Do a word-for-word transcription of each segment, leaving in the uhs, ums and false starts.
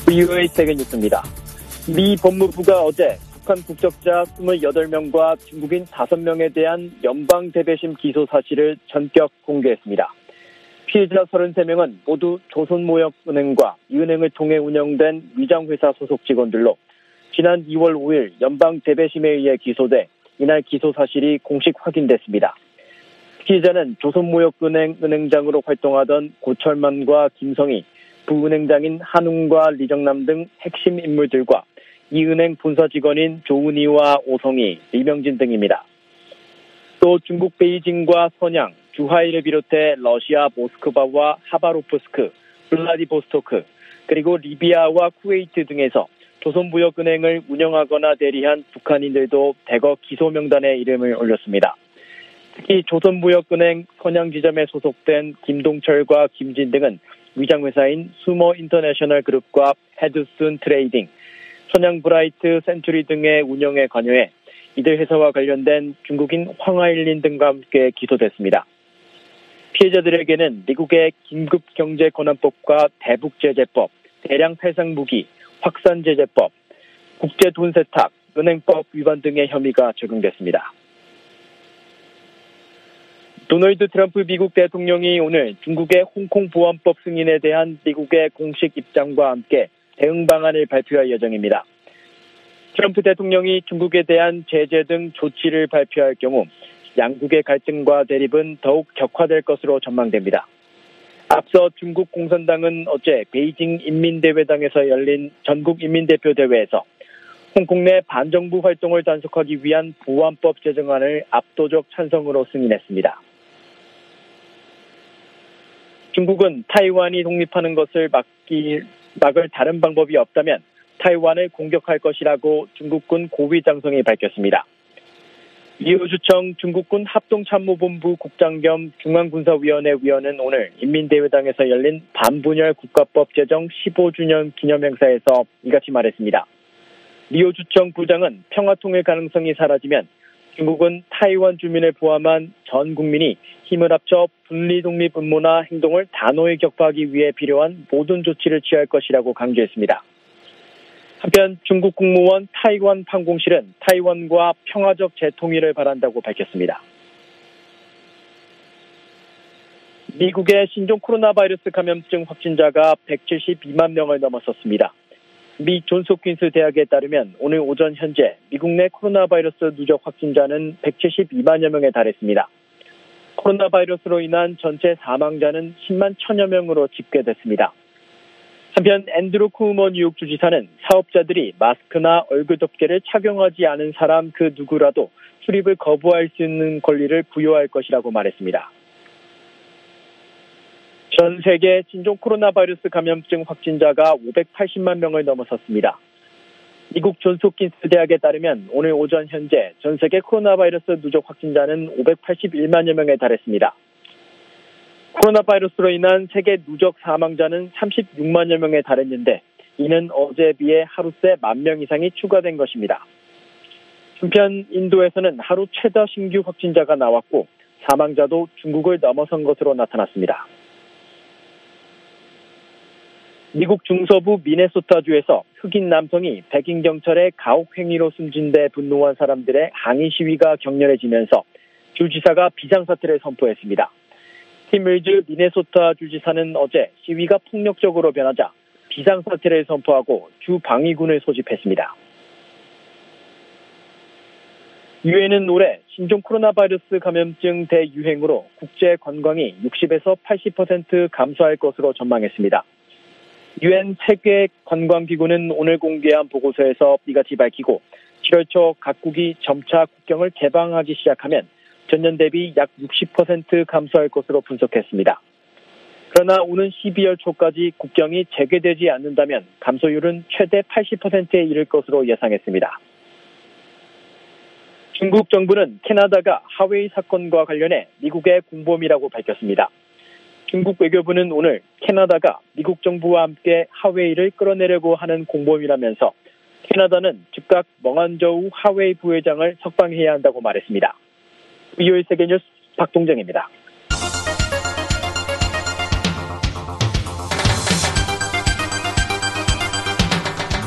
브이오에이 세계뉴스입니다. 미 법무부가 어제 북한 국적자 이십팔 명과 중국인 다섯 명에 대한 연방 대배심 기소 사실을 전격 공개했습니다. 피해자 삼십삼 명은 모두 조선모역은행과 이 은행을 통해 운영된 위장회사 소속 직원들로 지난 이월 오일 연방 대배심에 의해 기소돼 이날 기소 사실이 공식 확인됐습니다. 피해자는 조선모역은행 은행장으로 활동하던 고철만과 김성희, 부은행장인 한웅과 리정남 등 핵심 인물들과 이 은행 본사 직원인 조은희와 오성희, 리명진 등입니다. 또 중국 베이징과 선양, 주하이를 비롯해 러시아 모스크바와 하바로프스크, 블라디보스토크, 그리고 리비아와 쿠웨이트 등에서 조선무역은행을 운영하거나 대리한 북한인들도 대거 기소 명단에 이름을 올렸습니다. 특히 조선무역은행 선양지점에 소속된 김동철과 김진 등은 위장회사인 수머 인터내셔널 그룹과 헤드슨 트레이딩, 선양브라이트 센츄리 등의 운영에 관여해 이들 회사와 관련된 중국인 황하일린 등과 함께 기소됐습니다. 피해자들에게는 미국의 긴급경제권한법과 대북제재법, 대량살상무기, 확산제재법, 국제돈세탁, 은행법 위반 등의 혐의가 적용됐습니다. 도널드 트럼프 미국 대통령이 오늘 중국의 홍콩 보안법 승인에 대한 미국의 공식 입장과 함께 대응 방안을 발표할 예정입니다. 트럼프 대통령이 중국에 대한 제재 등 조치를 발표할 경우 양국의 갈등과 대립은 더욱 격화될 것으로 전망됩니다. 앞서 중국 공산당은 어제 베이징 인민대회당에서 열린 전국 인민대표대회에서 홍콩 내 반정부 활동을 단속하기 위한 보안법 제정안을 압도적 찬성으로 승인했습니다. 중국은 타이완이 독립하는 것을 막기, 막을 다른 방법이 없다면 타이완을 공격할 것이라고 중국군 고위장성이 밝혔습니다. 리오주청 중국군 합동참모본부 국장 겸 중앙군사위원회 위원은 오늘 인민대회당에서 열린 반분열 국가법 제정 십오 주년 기념행사에서 이같이 말했습니다. 리오주청 부장은 평화통일 가능성이 사라지면 중국은 타이완 주민을 포함한 전 국민이 힘을 합쳐 분리 독립 음모나 행동을 단호히 격파하기 위해 필요한 모든 조치를 취할 것이라고 강조했습니다. 한편 중국 국무원 타이완 판공실은 타이완과 평화적 재통일을 바란다고 밝혔습니다. 미국의 신종 코로나 바이러스 감염증 확진자가 백칠십이만 명을 넘어섰습니다. 미 존스홉킨스 대학에 따르면 오늘 오전 현재 미국 내 코로나 바이러스 누적 확진자는 백칠십이만여 명에 달했습니다. 코로나 바이러스로 인한 전체 사망자는 십만 천여 명으로 집계됐습니다. 한편 앤드루 쿠오모 뉴욕 주지사는 사업자들이 마스크나 얼굴 덮개를 착용하지 않은 사람 그 누구라도 출입을 거부할 수 있는 권리를 부여할 것이라고 말했습니다. 전 세계 신종 코로나 바이러스 감염증 확진자가 오백팔십만 명을 넘어섰습니다. 미국 존스홉킨스 대학에 따르면 오늘 오전 현재 전 세계 코로나 바이러스 누적 확진자는 오백팔십일만여 명에 달했습니다. 코로나 바이러스로 인한 세계 누적 사망자는 삼십육만여 명에 달했는데 이는 어제에 비해 하루 새 만 명 이상이 추가된 것입니다. 한편 인도에서는 하루 최다 신규 확진자가 나왔고 사망자도 중국을 넘어선 것으로 나타났습니다. 미국 중서부 미네소타주에서 흑인 남성이 백인 경찰의 가혹 행위로 숨진 데 분노한 사람들의 항의 시위가 격렬해지면서 주지사가 비상사태를 선포했습니다. 팀 밀즈 미네소타 주지사는 어제 시위가 폭력적으로 변하자 비상사태를 선포하고 주 방위군을 소집했습니다. 유엔은 올해 신종 코로나 바이러스 감염증 대유행으로 국제 관광이 육십에서 팔십 퍼센트 감소할 것으로 전망했습니다. 유엔 세계관광기구는 오늘 공개한 보고서에서 이같이 밝히고 칠월 초 각국이 점차 국경을 개방하기 시작하면 전년 대비 약 육십 퍼센트 감소할 것으로 분석했습니다. 그러나 오는 십이월 초까지 국경이 재개되지 않는다면 감소율은 최대 팔십 퍼센트에 이를 것으로 예상했습니다. 중국 정부는 캐나다가 하웨이 사건과 관련해 미국의 공범이라고 밝혔습니다. 중국 외교부는 오늘 캐나다가 미국 정부와 함께 하웨이를 끌어내려고 하는 공범이라면서 캐나다는 즉각 멍한저우 하웨이 부회장을 석방해야 한다고 말했습니다. 브이오에이 세계뉴스 박동정입니다.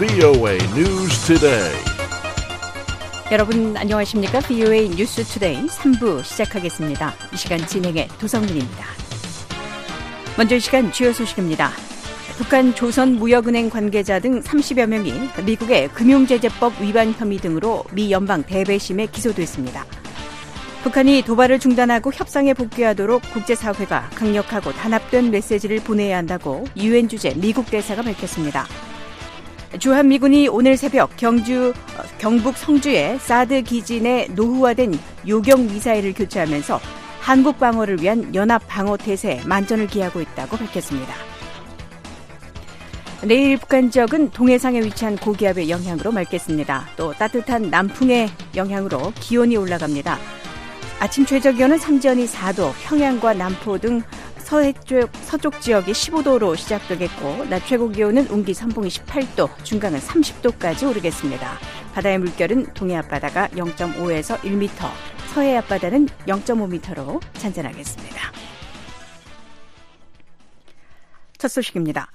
브이오에이 News Today. 여러분 안녕하십니까? 브이오에이 뉴스 투데이 삼 부 시작하겠습니다. 이 시간 진행의 도성민입니다. 먼저 이 시간 주요 소식입니다. 북한 조선무역은행 관계자 등 삼십여 명이 미국의 금융제재법 위반 혐의 등으로 미 연방 대배심에 기소됐습니다. 북한이 도발을 중단하고 협상에 복귀하도록 국제사회가 강력하고 단합된 메시지를 보내야 한다고 유엔 주재 미국 대사가 밝혔습니다. 주한미군이 오늘 새벽 경주, 경북 성주의 사드 기지 내 노후화된 요격 미사일을 교체하면서 한국 방어를 위한 연합 방어 태세에 만전을 기하고 있다고 밝혔습니다. 내일 북한 지역은 동해상에 위치한 고기압의 영향으로 맑겠습니다. 또 따뜻한 남풍의 영향으로 기온이 올라갑니다. 아침 최저기온은 삼지연이 사 도, 평양과 남포 등 서해쪽, 서쪽 지역이 십오 도로 시작되겠고 낮 최고 기온은 운기 선봉이 십팔 도, 중강은 삼십 도까지 오르겠습니다. 바다의 물결은 동해 앞바다가 영 점 오에서 일 미터, 서해 앞바다는 영 점 오 미터로 잔잔하겠습니다. 첫 소식입니다.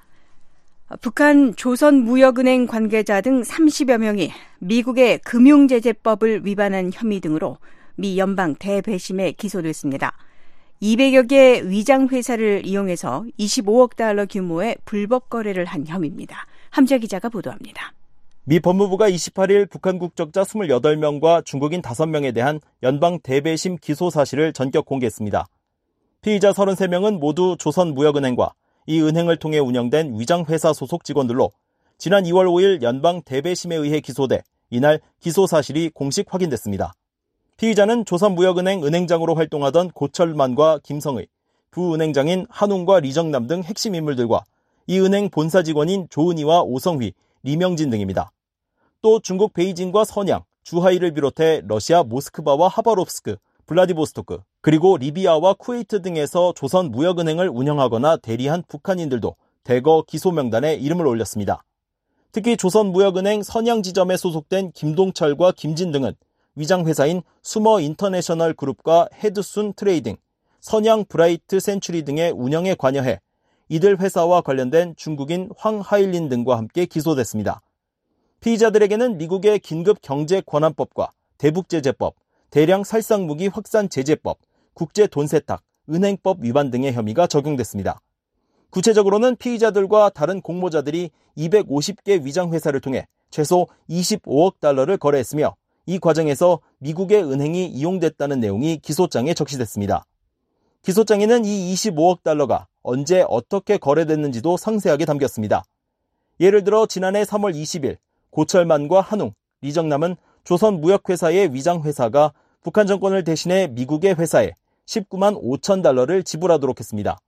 북한 조선무역은행 관계자 등 삼십여 명이 미국의 금융제재법을 위반한 혐의 등으로 미 연방 대배심에 기소됐습니다. 이백여 개 위장회사를 이용해서 이십오억 달러 규모의 불법 거래를 한 혐의입니다. 함재 기자가 보도합니다. 미 법무부가 이십팔 일 북한 국적자 이십팔 명과 중국인 다섯 명에 대한 연방 대배심 기소 사실을 전격 공개했습니다. 피의자 삼십삼 명은 모두 조선무역은행과 이 은행을 통해 운영된 위장회사 소속 직원들로 지난 이월 오일 연방 대배심에 의해 기소돼 이날 기소 사실이 공식 확인됐습니다. 피의자는 조선무역은행 은행장으로 활동하던 고철만과 김성의, 부은행장인 한웅과 리정남 등 핵심 인물들과 이 은행 본사 직원인 조은희와 오성휘, 리명진 등입니다. 또 중국 베이징과 선양, 주하이를 비롯해 러시아 모스크바와 하바롭스크, 블라디보스토크, 그리고 리비아와 쿠웨이트 등에서 조선무역은행을 운영하거나 대리한 북한인들도 대거 기소 명단에 이름을 올렸습니다. 특히 조선무역은행 선양 지점에 소속된 김동철과 김진 등은 위장회사인 수머 인터내셔널 그룹과 헤드순 트레이딩, 선양 브라이트 센츄리 등의 운영에 관여해 이들 회사와 관련된 중국인 황하일린 등과 함께 기소됐습니다. 피의자들에게는 미국의 긴급경제권한법과 대북제재법, 대량 살상무기 확산 제재법, 국제돈세탁, 은행법 위반 등의 혐의가 적용됐습니다. 구체적으로는 피의자들과 다른 공모자들이 이백오십 개 위장회사를 통해 최소 이십오억 달러를 거래했으며 이 과정에서 미국의 은행이 이용됐다는 내용이 기소장에 적시됐습니다. 기소장에는 이 이십오억 달러가 언제 어떻게 거래됐는지도 상세하게 담겼습니다. 예를 들어 지난해 삼월 이십일 고철만과 한웅, 리정남은 조선무역회사의 위장회사가 북한 정권을 대신해 미국의 회사에 십구만 오천 달러를 지불하도록 했습니다.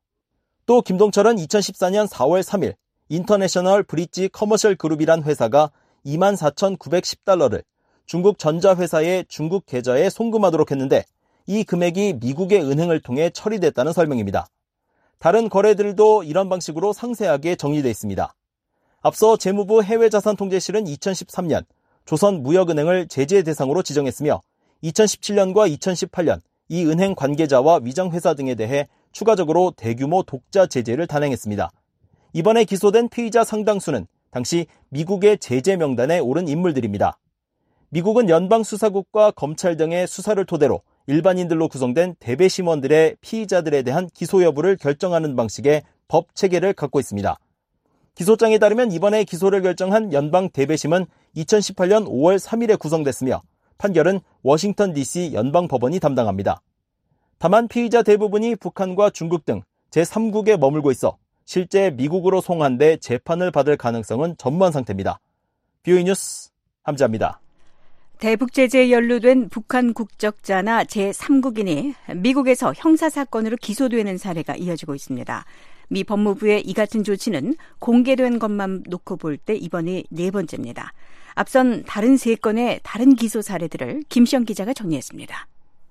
또 김동철은 이천십사년 사월 삼일 인터내셔널 브릿지 커머셜 그룹이란 회사가 이만 사천구백십 달러를 중국 전자회사의 중국 계좌에 송금하도록 했는데 이 금액이 미국의 은행을 통해 처리됐다는 설명입니다. 다른 거래들도 이런 방식으로 상세하게 정리되어 있습니다. 앞서 재무부 해외자산통제실은 이천십삼년 조선무역은행을 제재 대상으로 지정했으며 이천십칠년과 이천십팔년 이 은행 관계자와 위장회사 등에 대해 추가적으로 대규모 독자 제재를 단행했습니다. 이번에 기소된 피의자 상당수는 당시 미국의 제재 명단에 오른 인물들입니다. 미국은 연방수사국과 검찰 등의 수사를 토대로 일반인들로 구성된 대배심원들의 피의자들에 대한 기소 여부를 결정하는 방식의 법 체계를 갖고 있습니다. 기소장에 따르면 이번에 기소를 결정한 연방 대배심은 이천십팔년 오월 삼일에 구성됐으며 판결은 워싱턴 디씨 연방법원이 담당합니다. 다만 피의자 대부분이 북한과 중국 등 제삼국에 머물고 있어 실제 미국으로 송환돼 재판을 받을 가능성은 전무한 상태입니다. 브이오에이 뉴스 함재합니다. 대북 제재에 연루된 북한 국적자나 제삼국인이 미국에서 형사사건으로 기소되는 사례가 이어지고 있습니다. 미 법무부의 이 같은 조치는 공개된 것만 놓고 볼 때 이번이 네 번째입니다. 앞선 다른 세 건의 다른 기소 사례들을 김시영 기자가 정리했습니다.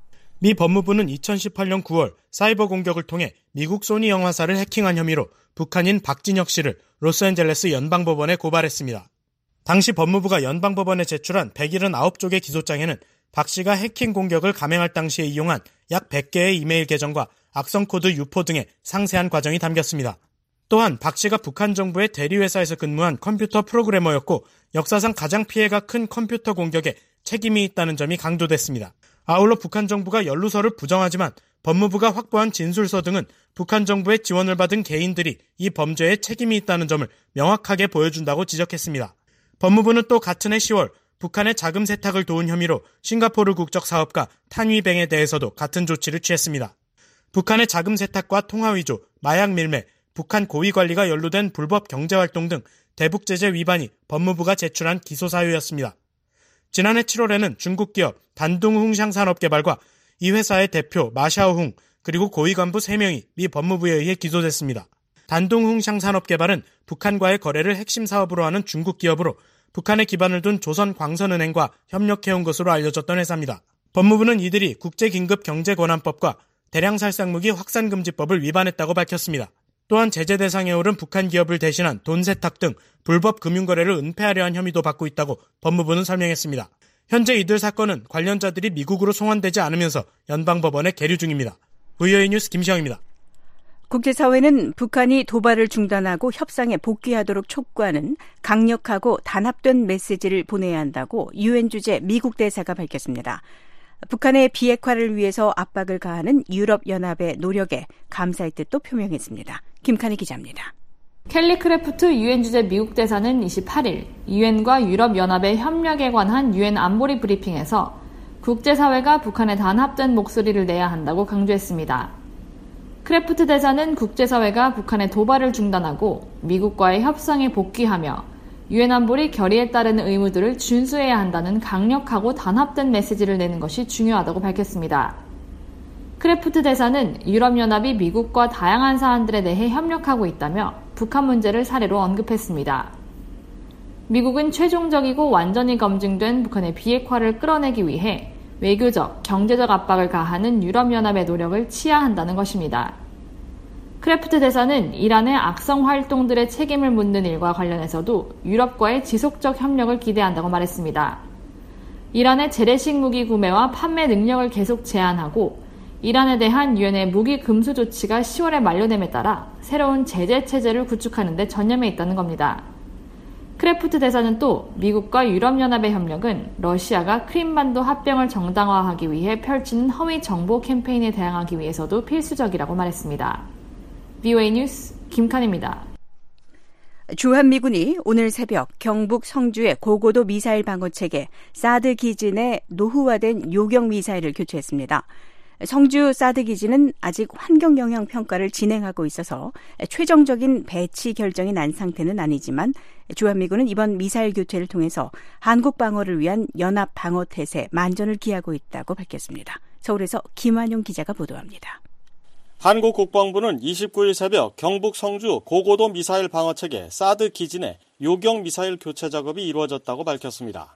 미 법무부는 이천십팔년 구월 사이버 공격을 통해 미국 소니 영화사를 해킹한 혐의로 북한인 박진혁 씨를 로스앤젤레스 연방법원에 고발했습니다. 당시 법무부가 연방법원에 제출한 백칠십구 쪽의 기소장에는 박 씨가 해킹 공격을 감행할 당시에 이용한 약 백 개의 이메일 계정과 악성 코드 유포 등의 상세한 과정이 담겼습니다. 또한 박 씨가 북한 정부의 대리회사에서 근무한 컴퓨터 프로그래머였고 역사상 가장 피해가 큰 컴퓨터 공격에 책임이 있다는 점이 강조됐습니다. 아울러 북한 정부가 연루서를 부정하지만 법무부가 확보한 진술서 등은 북한 정부의 지원을 받은 개인들이 이 범죄에 책임이 있다는 점을 명확하게 보여준다고 지적했습니다. 법무부는 또 같은 해 시월 북한의 자금 세탁을 도운 혐의로 싱가포르 국적 사업가 탄위뱅에 대해서도 같은 조치를 취했습니다. 북한의 자금 세탁과 통화 위조, 마약 밀매, 북한 고위 관리가 연루된 불법 경제활동 등 대북 제재 위반이 법무부가 제출한 기소 사유였습니다. 지난해 칠월에는 중국 기업 단둥흥 샹산업개발과 이 회사의 대표 마샤오흥 그리고 고위 간부 세 명이 미 법무부에 의해 기소됐습니다. 단둥흥 샹산업개발은 북한과의 거래를 핵심 사업으로 하는 중국 기업으로 북한에 기반을 둔 조선광선은행과 협력해온 것으로 알려졌던 회사입니다. 법무부는 이들이 국제긴급경제권한법과 대량살상무기 확산금지법을 위반했다고 밝혔습니다. 또한 제재 대상에 오른 북한 기업을 대신한 돈 세탁 등 불법 금융거래를 은폐하려 한 혐의도 받고 있다고 법무부는 설명했습니다. 현재 이들 사건은 관련자들이 미국으로 송환되지 않으면서 연방법원에 계류 중입니다. 브이오에이 뉴스 김시영입니다. 국제사회는 북한이 도발을 중단하고 협상에 복귀하도록 촉구하는 강력하고 단합된 메시지를 보내야 한다고 유엔 주재 미국 대사가 밝혔습니다. 북한의 비핵화를 위해서 압박을 가하는 유럽연합의 노력에 감사의 뜻도 표명했습니다. 김칸희 기자입니다. 켈리 크래프트 유엔 주재 미국 대사는 이십팔일 유엔과 유럽연합의 협력에 관한 유엔 안보리 브리핑에서 국제사회가 북한에 단합된 목소리를 내야 한다고 강조했습니다. 크래프트 대사는 국제사회가 북한의 도발을 중단하고 미국과의 협상에 복귀하며 유엔 안보리 결의에 따른 의무들을 준수해야 한다는 강력하고 단합된 메시지를 내는 것이 중요하다고 밝혔습니다. 크래프트 대사는 유럽연합이 미국과 다양한 사안들에 대해 협력하고 있다며 북한 문제를 사례로 언급했습니다. 미국은 최종적이고 완전히 검증된 북한의 비핵화를 끌어내기 위해 외교적, 경제적 압박을 가하는 유럽연합의 노력을 치하한다는 것입니다. 크래프트 대사는 이란의 악성 활동들의 책임을 묻는 일과 관련해서도 유럽과의 지속적 협력을 기대한다고 말했습니다. 이란의 재래식 무기 구매와 판매 능력을 계속 제한하고 이란에 대한 유엔의 무기 금수 조치가 시월에 만료됨에 따라 새로운 제재 체제를 구축하는 데 전념해 있다는 겁니다. 크래프트 대사는 또 미국과 유럽연합의 협력은 러시아가 크림반도 합병을 정당화하기 위해 펼치는 허위 정보 캠페인에 대항하기 위해서도 필수적이라고 말했습니다. 브이오에이 뉴스 김칸입니다. 주한미군이 오늘 새벽 경북 성주의 고고도 미사일 방어체계 사드 기진에 노후화된 요격 미사일을 교체했습니다. 성주 사드 기지는 아직 환경 영향 평가를 진행하고 있어서 최종적인 배치 결정이 난 상태는 아니지만 주한미군은 이번 미사일 교체를 통해서 한국 방어를 위한 연합 방어 태세 만전을 기하고 있다고 밝혔습니다. 서울에서 김환용 기자가 보도합니다. 한국 국방부는 이십구일 새벽 경북 성주 고고도 미사일 방어체계 사드 기진의 요격 미사일 교체 작업이 이루어졌다고 밝혔습니다.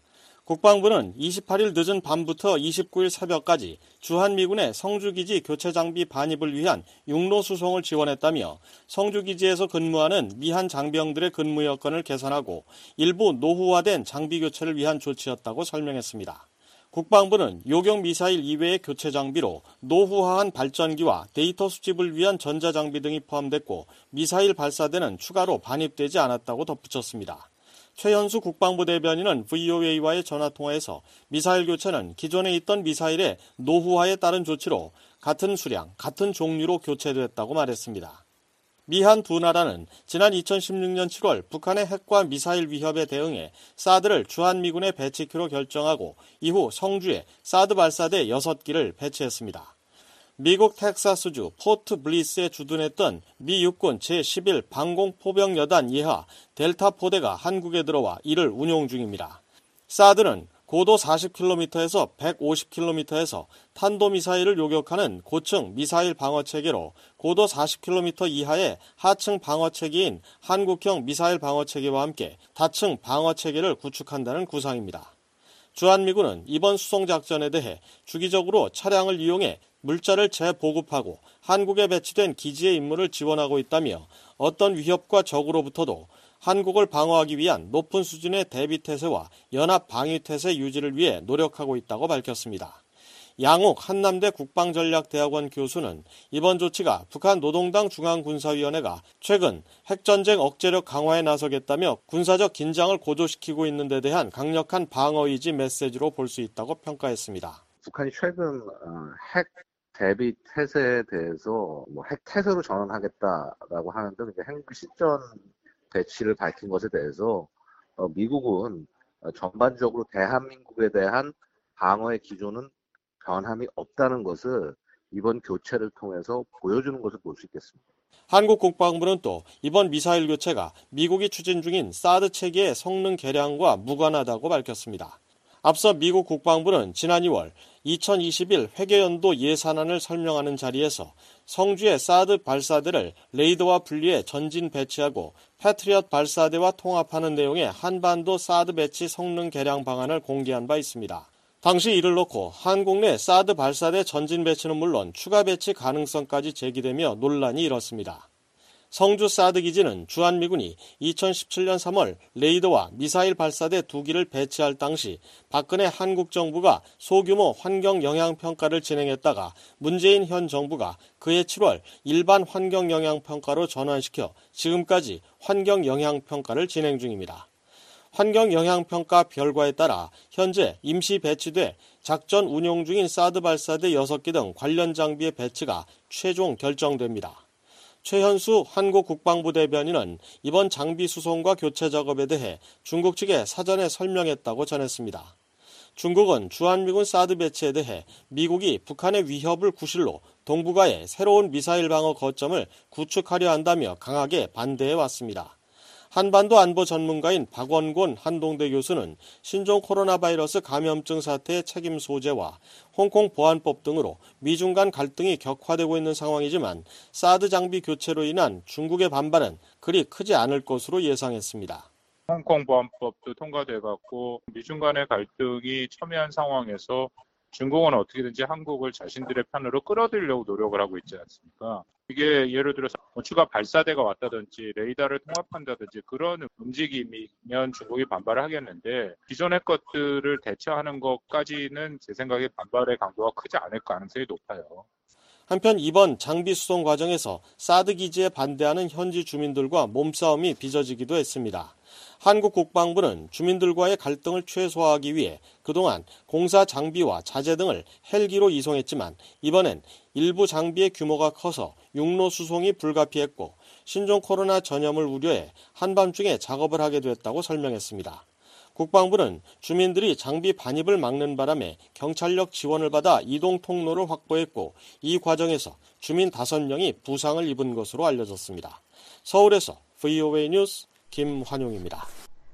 국방부는 이십팔일 늦은 밤부터 이십구일 새벽까지 주한미군의 성주기지 교체 장비 반입을 위한 육로 수송을 지원했다며 성주기지에서 근무하는 미한 장병들의 근무 여건을 개선하고 일부 노후화된 장비 교체를 위한 조치였다고 설명했습니다. 국방부는 요격 미사일 이외의 교체 장비로 노후화한 발전기와 데이터 수집을 위한 전자장비 등이 포함됐고 미사일 발사대는 추가로 반입되지 않았다고 덧붙였습니다. 최현수 국방부 대변인은 브이오에이와의 전화통화에서 미사일 교체는 기존에 있던 미사일의 노후화에 따른 조치로 같은 수량, 같은 종류로 교체됐다고 말했습니다. 미한 두 나라는 지난 이천십육년 칠월 북한의 핵과 미사일 위협에 대응해 사드를 주한미군에 배치키로 결정하고 이후 성주에 사드 발사대 여섯 기를 배치했습니다. 미국 텍사스주 포트 블리스에 주둔했던 미 육군 제십일 방공포병여단 이하 델타 포대가 한국에 들어와 이를 운용 중입니다. 사드는 고도 사십 킬로미터에서 백오십 킬로미터에서 탄도미사일을 요격하는 고층 미사일 방어체계로 고도 사십 킬로미터 이하의 하층 방어체계인 한국형 미사일 방어체계와 함께 다층 방어체계를 구축한다는 구상입니다. 주한미군은 이번 수송작전에 대해 주기적으로 차량을 이용해 물자를 재보급하고 한국에 배치된 기지의 임무를 지원하고 있다며 어떤 위협과 적으로부터도 한국을 방어하기 위한 높은 수준의 대비태세와 연합 방위태세 유지를 위해 노력하고 있다고 밝혔습니다. 양옥 한남대 국방전략대학원 교수는 이번 조치가 북한 노동당 중앙군사위원회가 최근 핵전쟁 억제력 강화에 나서겠다며 군사적 긴장을 고조시키고 있는 데 대한 강력한 방어의지 메시지로 볼 수 있다고 평가했습니다. 북한이 최근 핵 대비 태세에 대해서 뭐 핵 태세로 전환하겠다라고 하는 등 핵 실전 배치를 밝힌 것에 대해서 미국은 전반적으로 대한민국에 대한 방어의 기조는 변함이 없다는 것을 이번 교체를 통해서 보여주는 것을 볼 수 있겠습니다. 한국 국방부는 또 이번 미사일 교체가 미국이 추진 중인 사드 체계의 성능 개량과 무관하다고 밝혔습니다. 앞서 미국 국방부는 지난 이월 이천이십일 회계연도 예산안을 설명하는 자리에서 성주의 사드 발사대를 레이더와 분리해 전진 배치하고 패트리엇 발사대와 통합하는 내용의 한반도 사드 배치 성능 개량 방안을 공개한 바 있습니다. 당시 이를 놓고 한국 내 사드 발사대 전진 배치는 물론 추가 배치 가능성까지 제기되며 논란이 일었습니다. 성주 사드 기지는 주한미군이 이천십칠년 삼월 레이더와 미사일 발사대 두 기를 배치할 당시 박근혜 한국 정부가 소규모 환경 영향 평가를 진행했다가 문재인 현 정부가 그해 칠월 일반 환경 영향 평가로 전환시켜 지금까지 환경 영향 평가를 진행 중입니다. 환경 영향 평가 결과에 따라 현재 임시 배치돼 작전 운용 중인 사드 발사대 여섯 기 등 관련 장비의 배치가 최종 결정됩니다. 최현수 한국 국방부 대변인은 이번 장비 수송과 교체 작업에 대해 중국 측에 사전에 설명했다고 전했습니다. 중국은 주한미군 사드 배치에 대해 미국이 북한의 위협을 구실로 동북아에 새로운 미사일 방어 거점을 구축하려 한다며 강하게 반대해 왔습니다. 한반도 안보 전문가인 박원곤 한동대 교수는 신종 코로나 바이러스 감염증 사태의 책임 소재와 홍콩 보안법 등으로 미중 간 갈등이 격화되고 있는 상황이지만 사드 장비 교체로 인한 중국의 반발은 그리 크지 않을 것으로 예상했습니다. 홍콩 보안법도 통과돼갖고 미중 간의 갈등이 첨예한 상황에서 중국은 어떻게든지 한국을 자신들의 편으로 끌어들이려고 노력을 하고 있지 않습니까? 이게 예를 들어서 추가 발사대가 왔다든지 레이더를 통합한다든지 그런 움직임이면 중국이 반발을 하겠는데 기존의 것들을 대처하는 것까지는 제 생각에 반발의 강도가 크지 않을 가능성이 높아요. 한편 이번 장비 수송 과정에서 사드 기지에 반대하는 현지 주민들과 몸싸움이 빚어지기도 했습니다. 한국 국방부는 주민들과의 갈등을 최소화하기 위해 그동안 공사 장비와 자재 등을 헬기로 이송했지만 이번엔 일부 장비의 규모가 커서 육로 수송이 불가피했고 신종 코로나 전염을 우려해 한밤중에 작업을 하게 됐다고 설명했습니다. 국방부는 주민들이 장비 반입을 막는 바람에 경찰력 지원을 받아 이동 통로를 확보했고 이 과정에서 주민 다섯 명이 부상을 입은 것으로 알려졌습니다. 서울에서 브이오에이 뉴스 김환용입니다.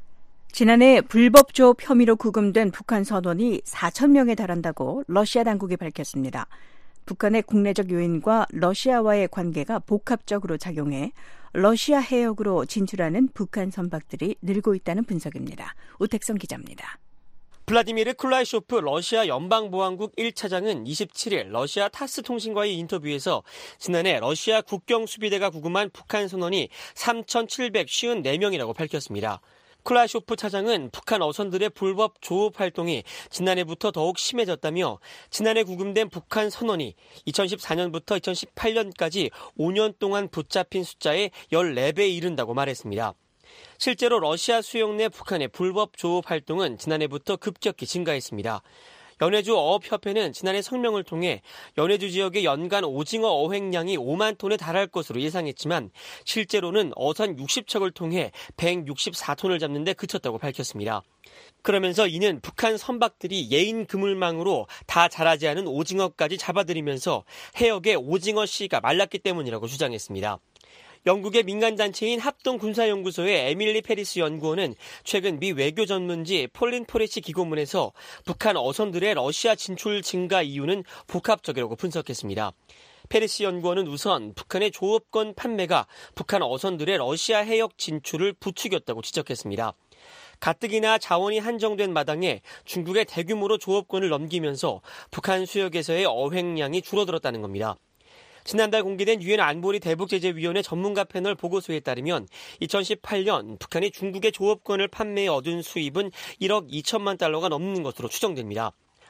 지난해 불법 조업 혐의로 구금된 북한 선원이 사천 명에 달한다고 러시아 당국이 밝혔습니다. 북한의 국내적 요인과 러시아와의 관계가 복합적으로 작용해 러시아 해역으로 진출하는 북한 선박들이 늘고 있다는 분석입니다. 우택성 기자입니다. 블라디미르 클라이쇼프 러시아 연방보안국 일 차장은 이십칠일 러시아 타스 통신과의 인터뷰에서 지난해 러시아 국경수비대가 구금한 북한 선원이 삼천칠백오십사 명이라고 밝혔습니다. 클라이쇼프 차장은 북한 어선들의 불법 조업 활동이 지난해부터 더욱 심해졌다며 지난해 구금된 북한 선원이 이천십사년부터 이천십팔년까지 오 년 동안 붙잡힌 숫자의 열네 배에 이른다고 말했습니다. 실제로 러시아 수용 내 북한의 불법 조업 활동은 지난해부터 급격히 증가했습니다. 연해주 어업협회는 지난해 성명을 통해 연해주 지역의 연간 오징어 어획량이 오만 톤에 달할 것으로 예상했지만 실제로는 어선 육십 척을 통해 백육십사 톤을 잡는 데 그쳤다고 밝혔습니다. 그러면서 이는 북한 선박들이 예인 그물망으로 다 자라지 않은 오징어까지 잡아들이면서 해역의 오징어 씨가 말랐기 때문이라고 주장했습니다. 영국의 민간단체인 합동군사연구소의 에밀리 페리스 연구원은 최근 미 외교 전문지 폴린 포레시 기고문에서 북한 어선들의 러시아 진출 증가 이유는 복합적이라고 분석했습니다. 페리스 연구원은 우선 북한의 조업권 판매가 북한 어선들의 러시아 해역 진출을 부추겼다고 지적했습니다. 가뜩이나 자원이 한정된 마당에 중국의 대규모로 조업권을 넘기면서 북한 수역에서의 어획량이 줄어들었다는 겁니다. 지난달 공개된 유엔 안보리 대북제재위원회 전문가 패널 보고서에 따르면 이천십팔년 북한이 중국의 조업권을 판매해 얻은 수입은 일억 이천만 달러가 넘는 것으로 추정됩니다.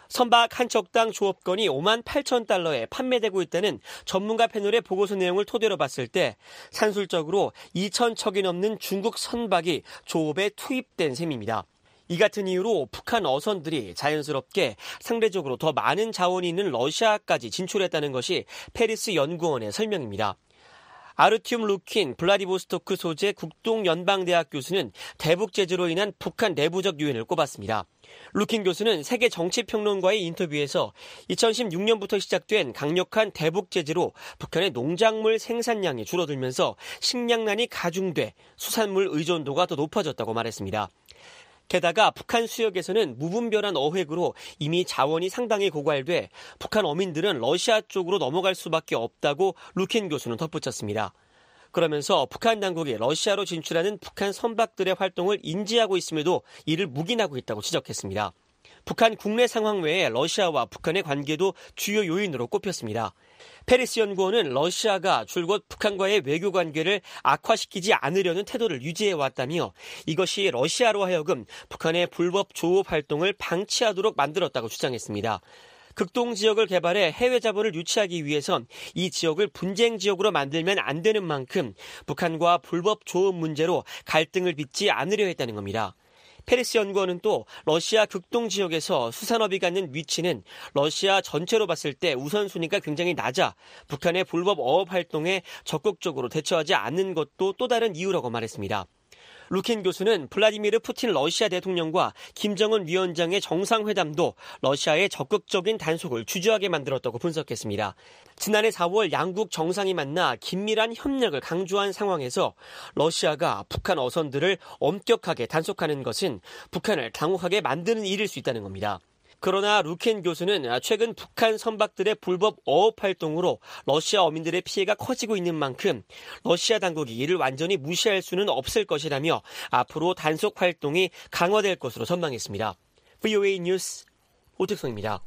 선박 한 척당 조업권이 오만 팔천 달러에 판매되고 있다는 전문가 패널의 보고서 내용을 토대로 봤을 때 산술적으로 이천 척이 넘는 중국 선박이 조업에 투입된 셈입니다. 이 같은 이유로 북한 어선들이 자연스럽게 상대적으로 더 많은 자원이 있는 러시아까지 진출했다는 것이 페리스 연구원의 설명입니다. 아르티움 루킨 블라디보스토크 소재 국동연방대학 교수는 대북 제재로 인한 북한 내부적 요인을 꼽았습니다. 루킨 교수는 세계 정치평론가의 인터뷰에서 이천십육 년부터 시작된 강력한 대북 제재로 북한의 농작물 생산량이 줄어들면서 식량난이 가중돼 수산물 의존도가 더 높아졌다고 말했습니다. 게다가 북한 수역에서는 무분별한 어획으로 이미 자원이 상당히 고갈돼 북한 어민들은 러시아 쪽으로 넘어갈 수밖에 없다고 루킨 교수는 덧붙였습니다. 그러면서 북한 당국이 러시아로 진출하는 북한 선박들의 활동을 인지하고 있음에도 이를 묵인하고 있다고 지적했습니다. 북한 국내 상황 외에 러시아와 북한의 관계도 주요 요인으로 꼽혔습니다. 페리스 연구원은 러시아가 줄곧 북한과의 외교 관계를 악화시키지 않으려는 태도를 유지해왔다며 이것이 러시아로 하여금 북한의 불법 조업 활동을 방치하도록 만들었다고 주장했습니다. 극동 지역을 개발해 해외 자본을 유치하기 위해선 이 지역을 분쟁 지역으로 만들면 안 되는 만큼 북한과 불법 조업 문제로 갈등을 빚지 않으려 했다는 겁니다. 페리스 연구원은 또 러시아 극동 지역에서 수산업이 갖는 위치는 러시아 전체로 봤을 때 우선순위가 굉장히 낮아 북한의 불법 어업 활동에 적극적으로 대처하지 않는 것도 또 다른 이유라고 말했습니다. 루킨 교수는 블라디미르 푸틴 러시아 대통령과 김정은 위원장의 정상회담도 러시아의 적극적인 단속을 주저하게 만들었다고 분석했습니다. 지난해 사월 양국 정상이 만나 긴밀한 협력을 강조한 상황에서 러시아가 북한 어선들을 엄격하게 단속하는 것은 북한을 당혹하게 만드는 일일 수 있다는 겁니다. 그러나 루킨 교수는 최근 북한 선박들의 불법 어업 활동으로 러시아 어민들의 피해가 커지고 있는 만큼 러시아 당국이 이를 완전히 무시할 수는 없을 것이라며 앞으로 단속 활동이 강화될 것으로 전망했습니다. 브이오에이 뉴스 오택성입니다.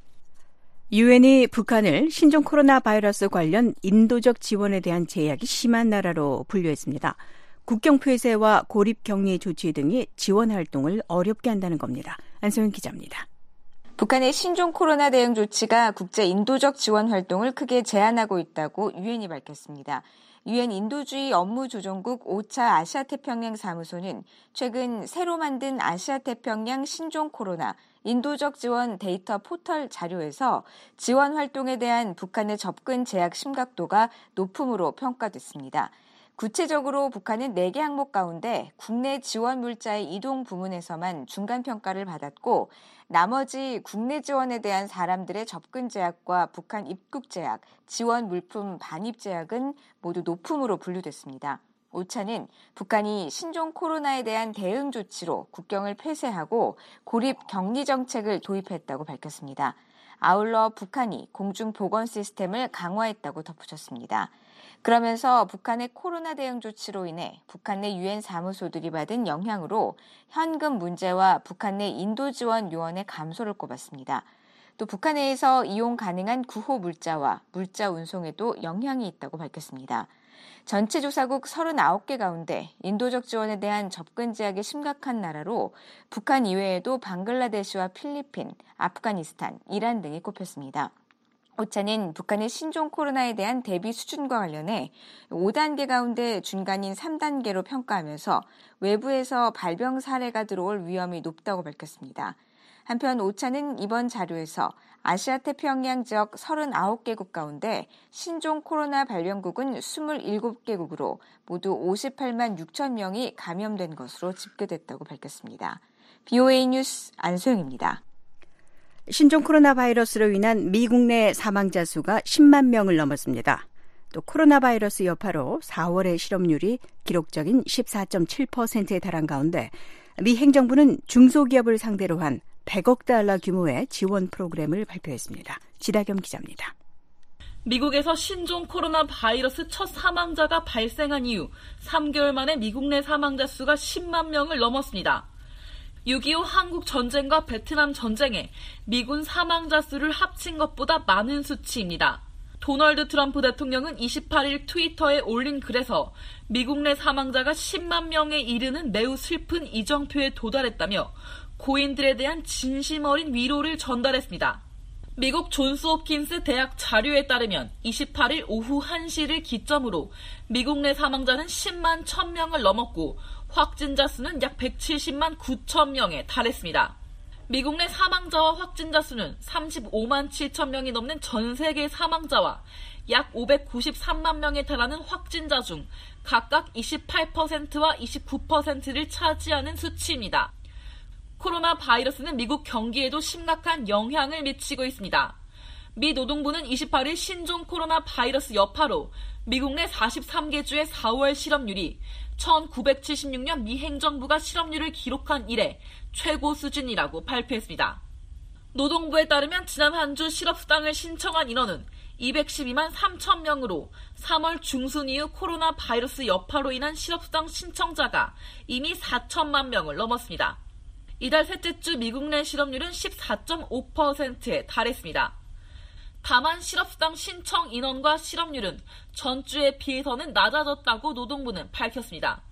유엔이 북한을 신종 코로나 바이러스 관련 인도적 지원에 대한 제약이 심한 나라로 분류했습니다. 국경 폐쇄와 고립 격리 조치 등이 지원 활동을 어렵게 한다는 겁니다. 안소연 기자입니다. 북한의 신종 코로나 대응 조치가 국제 인도적 지원 활동을 크게 제한하고 있다고 유엔이 밝혔습니다. 유엔 인도주의 업무조정국 오차 아시아태평양 사무소는 최근 새로 만든 아시아태평양 신종 코로나 인도적 지원 데이터 포털 자료에서 지원 활동에 대한 북한의 접근 제약 심각도가 높음으로 평가됐습니다. 구체적으로 북한은 네 개 항목 가운데 국내 지원 물자의 이동 부문에서만 중간 평가를 받았고 나머지 국내 지원에 대한 사람들의 접근 제약과 북한 입국 제약, 지원 물품 반입 제약은 모두 높음으로 분류됐습니다. 오차는 북한이 신종 코로나에 대한 대응 조치로 국경을 폐쇄하고 고립 격리 정책을 도입했다고 밝혔습니다. 아울러 북한이 공중 보건 시스템을 강화했다고 덧붙였습니다. 그러면서 북한의 코로나 대응 조치로 인해 북한 내 유엔 사무소들이 받은 영향으로 현금 문제와 북한 내 인도 지원 요원의 감소를 꼽았습니다. 또 북한 내에서 이용 가능한 구호 물자와 물자 운송에도 영향이 있다고 밝혔습니다. 전체 조사국 서른아홉 개 가운데 인도적 지원에 대한 접근 제약이 심각한 나라로 북한 이외에도 방글라데시와 필리핀, 아프가니스탄, 이란 등이 꼽혔습니다. 오차는 북한의 신종 코로나에 대한 대비 수준과 관련해 오 단계 가운데 중간인 삼 단계로 평가하면서 외부에서 발병 사례가 들어올 위험이 높다고 밝혔습니다. 한편 오차는 이번 자료에서 아시아태평양 지역 서른아홉 개국 가운데 신종 코로나 발병국은 이십칠 개국으로 모두 오십팔만 육천 명이 감염된 것으로 집계됐다고 밝혔습니다. 브이오에이 뉴스 안소영입니다. 신종 코로나 바이러스로 인한 미국 내 사망자 수가 십만 명을 넘었습니다. 또 코로나 바이러스 여파로 사월의 실업률이 기록적인 십사 점 칠 퍼센트에 달한 가운데 미 행정부는 중소기업을 상대로 한 백억 달러 규모의 지원 프로그램을 발표했습니다. 지다겸 기자입니다. 미국에서 신종 코로나 바이러스 첫 사망자가 발생한 이후 삼 개월 만에 미국 내 사망자 수가 십만 명을 넘었습니다. 육이오 한국 전쟁과 베트남 전쟁에 미군 사망자 수를 합친 것보다 많은 수치입니다. 도널드 트럼프 대통령은 이십팔 일 트위터에 올린 글에서 미국 내 사망자가 십만 명에 이르는 매우 슬픈 이정표에 도달했다며 고인들에 대한 진심 어린 위로를 전달했습니다. 미국 존스 홉킨스 대학 자료에 따르면 이십팔일 오후 한 시를 기점으로 미국 내 사망자는 십만 천 명을 넘었고 확진자 수는 약 백칠십만 구천 명에 달했습니다. 미국 내 사망자와 확진자 수는 삼십오만 칠천 명이 넘는 전 세계 사망자와 약 오백구십삼만 명에 달하는 확진자 중 각각 이십팔 퍼센트와 이십구 퍼센트를 차지하는 수치입니다. 코로나 바이러스는 미국 경기에도 심각한 영향을 미치고 있습니다. 미 노동부는 이십팔일 신종 코로나 바이러스 여파로 미국 내 사십삼 개 주의 사월 실업률이 천구백칠십육 년 미 행정부가 실업률을 기록한 이래 최고 수준이라고 발표했습니다. 노동부에 따르면 지난 한 주 실업수당을 신청한 인원은 이백십이만 삼천 명으로 삼월 중순 이후 코로나 바이러스 여파로 인한 실업수당 신청자가 이미 사천만 명을 넘었습니다. 이달 셋째 주 미국 내 실업률은 십사 점 오 퍼센트에 달했습니다. 다만 실업수당 신청 인원과 실업률은 전주에 비해서는 낮아졌다고 노동부는 밝혔습니다.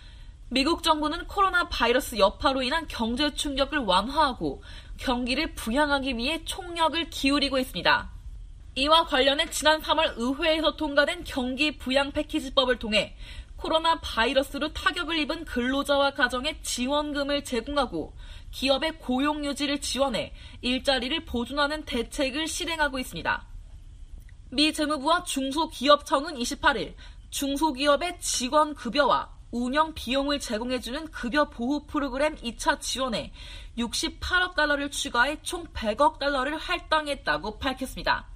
미국 정부는 코로나 바이러스 여파로 인한 경제 충격을 완화하고 경기를 부양하기 위해 총력을 기울이고 있습니다. 이와 관련해 지난 삼월 의회에서 통과된 경기 부양 패키지법을 통해 코로나 바이러스로 타격을 입은 근로자와 가정에 지원금을 제공하고 기업의 고용 유지를 지원해 일자리를 보존하는 대책을 실행하고 있습니다. 미 재무부와 중소기업청은 이십팔일 중소기업의 직원 급여와 운영 비용을 제공해주는 급여 보호 프로그램 이 차 지원에 육십팔억 달러를 추가해 총 백억 달러를 할당했다고 밝혔습니다.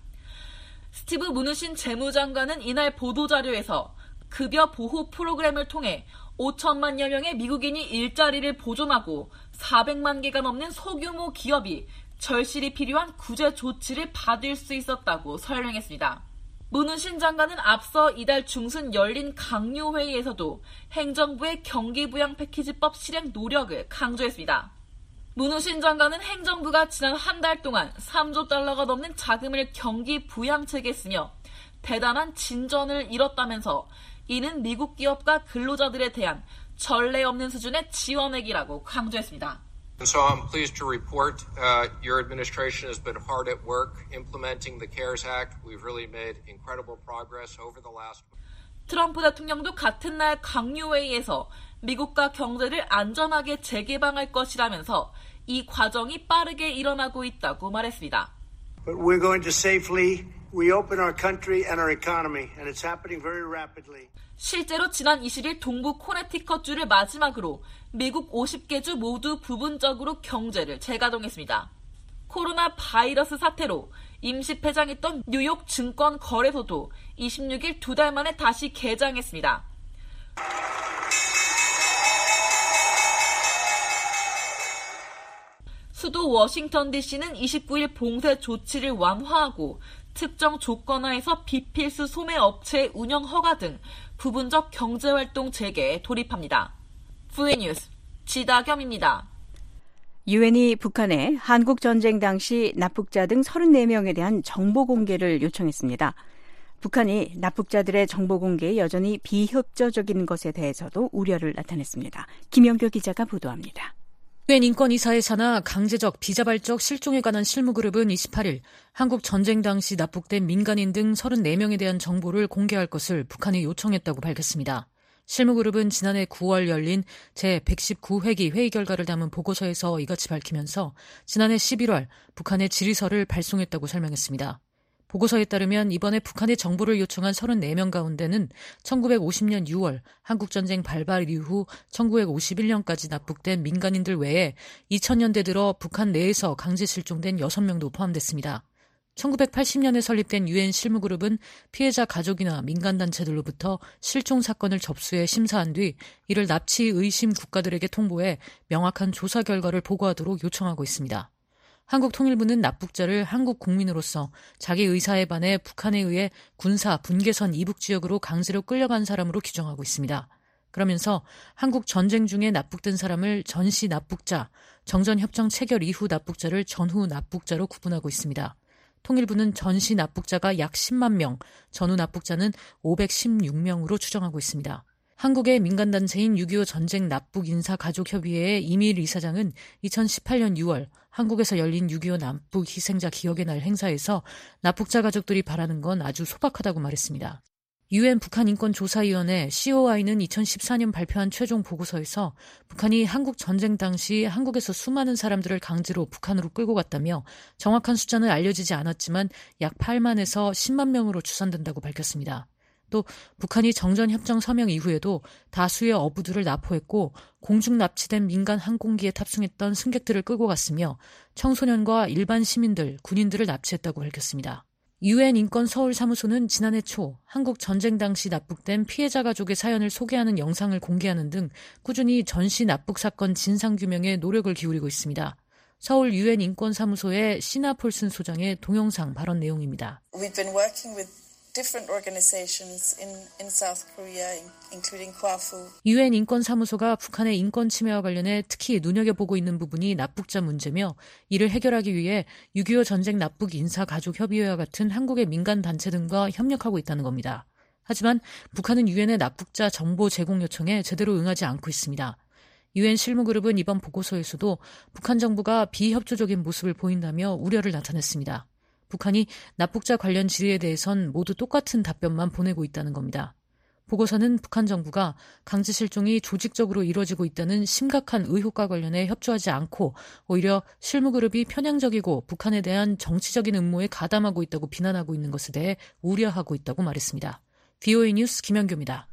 스티브 무누신 재무장관은 이날 보도자료에서 급여 보호 프로그램을 통해 오천만여 명의 미국인이 일자리를 보존하고 사백만 개가 넘는 소규모 기업이 절실히 필요한 구제 조치를 받을 수 있었다고 설명했습니다. 문우신 장관은 앞서 이달 중순 열린 강요회의에서도 행정부의 경기부양 패키지법 실행 노력을 강조했습니다. 문우신 장관은 행정부가 지난 한 달 동안 삼조 달러가 넘는 자금을 경기부양책에 쓰며 대단한 진전을 이뤘다면서 이는 미국 기업과 근로자들에 대한 전례 없는 수준의 지원액이라고 강조했습니다. And so I'm pleased to report uh, your administration has been hard at work implementing the CARES Act. We've really made incredible progress over the last. 트럼프 대통령도 같은 날 강요회의에서 미국과 경제를 안전하게 재개방할 것이라면서 이 과정이 빠르게 일어나고 있다고 말했습니다. But we're going to safely reopen our country and our economy, and it's happening very rapidly. 실제로 지난 이십일 동부 코네티컷주를 마지막으로 미국 오십 개 주 모두 부분적으로 경제를 재가동했습니다. 코로나 바이러스 사태로 임시 폐장했던 뉴욕 증권 거래소도 이십육일 두 달 만에 다시 개장했습니다. 수도 워싱턴 디씨는 이십구일 봉쇄 조치를 완화하고 특정 조건 하에서 비필수 소매 업체의 운영 허가 등 부분적 경제활동 재개에 돌입합니다. 브이오에이 뉴스 지다겸입니다. 유엔이 북한에 한국 전쟁 당시 납북자 등 서른네 명에 대한 정보 공개를 요청했습니다. 북한이 납북자들의 정보 공개에 여전히 비협조적인 것에 대해서도 우려를 나타냈습니다. 김영교 기자가 보도합니다. 유엔 인권이사의 산하 강제적 비자발적 실종에 관한 실무그룹은 이십팔일 한국 전쟁 당시 납북된 민간인 등 서른네 명에 대한 정보를 공개할 것을 북한에 요청했다고 밝혔습니다. 실무그룹은 지난해 구월 열린 제백십구 회기 회의 결과를 담은 보고서에서 이같이 밝히면서 지난해 십일월 북한에 질의서를 발송했다고 설명했습니다. 보고서에 따르면 이번에 북한에 정보를 요청한 서른네 명 가운데는 천구백오십년 유월 한국전쟁 발발 이후 천구백오십일년까지 납북된 민간인들 외에 이천년대 들어 북한 내에서 강제 실종된 여섯 명도 포함됐습니다. 천구백팔십년에 설립된 유엔 실무그룹은 피해자 가족이나 민간단체들로부터 실종 사건을 접수해 심사한 뒤 이를 납치 의심 국가들에게 통보해 명확한 조사 결과를 보고하도록 요청하고 있습니다. 한국통일부는 납북자를 한국 국민으로서 자기 의사에 반해 북한에 의해 군사 분계선 이북 지역으로 강제로 끌려간 사람으로 규정하고 있습니다. 그러면서 한국 전쟁 중에 납북된 사람을 전시 납북자, 정전협정 체결 이후 납북자를 전후 납북자로 구분하고 있습니다. 통일부는 전시 납북자가 약 십만 명, 전후 납북자는 오백십육 명으로 추정하고 있습니다. 한국의 민간단체인 육이오 전쟁 남북 인사가족협의회의 이미일 이사장은 이천십팔년 유월 한국에서 열린 육이오 남북 희생자 기억의 날 행사에서 납북자 가족들이 바라는 건 아주 소박하다고 말했습니다. 유엔 북한인권조사위원회 씨오아이는 이천십사년 발표한 최종 보고서에서 북한이 한국 전쟁 당시 한국에서 수많은 사람들을 강제로 북한으로 끌고 갔다며 정확한 숫자는 알려지지 않았지만 약 팔만에서 십만 명으로 추산된다고 밝혔습니다. 또 북한이 정전협정 서명 이후에도 다수의 어부들을 납포했고 공중 납치된 민간 항공기에 탑승했던 승객들을 끌고 갔으며 청소년과 일반 시민들, 군인들을 납치했다고 밝혔습니다. 유엔 인권 서울 사무소는 지난해 초 한국 전쟁 당시 납북된 피해자 가족의 사연을 소개하는 영상을 공개하는 등 꾸준히 전시 납북 사건 진상규명에 노력을 기울이고 있습니다. 서울 유엔 인권 사무소의 시나 폴슨 소장의 동영상 발언 내용입니다. We've been working with different organizations in, in South Korea, including 과푸. 유엔 인권 사무소가 북한의 인권 침해와 관련해 특히 눈여겨보고 있는 부분이 납북자 문제며 이를 해결하기 위해 육이오 전쟁 납북 인사가족협의회와 같은 한국의 민간 단체 등과 협력하고 있다는 겁니다. 하지만 북한은 유엔의 납북자 정보 제공 요청에 제대로 응하지 않고 있습니다. 유엔 실무그룹은 이번 보고서에서도 북한 정부가 비협조적인 모습을 보인다며 우려를 나타냈습니다. 북한이 납북자 관련 질의에 대해선 모두 똑같은 답변만 보내고 있다는 겁니다. 보고서는 북한 정부가 강제 실종이 조직적으로 이루어지고 있다는 심각한 의혹과 관련해 협조하지 않고 오히려 실무그룹이 편향적이고 북한에 대한 정치적인 음모에 가담하고 있다고 비난하고 있는 것에 대해 우려하고 있다고 말했습니다. 브이오에이 뉴스 김현규입니다.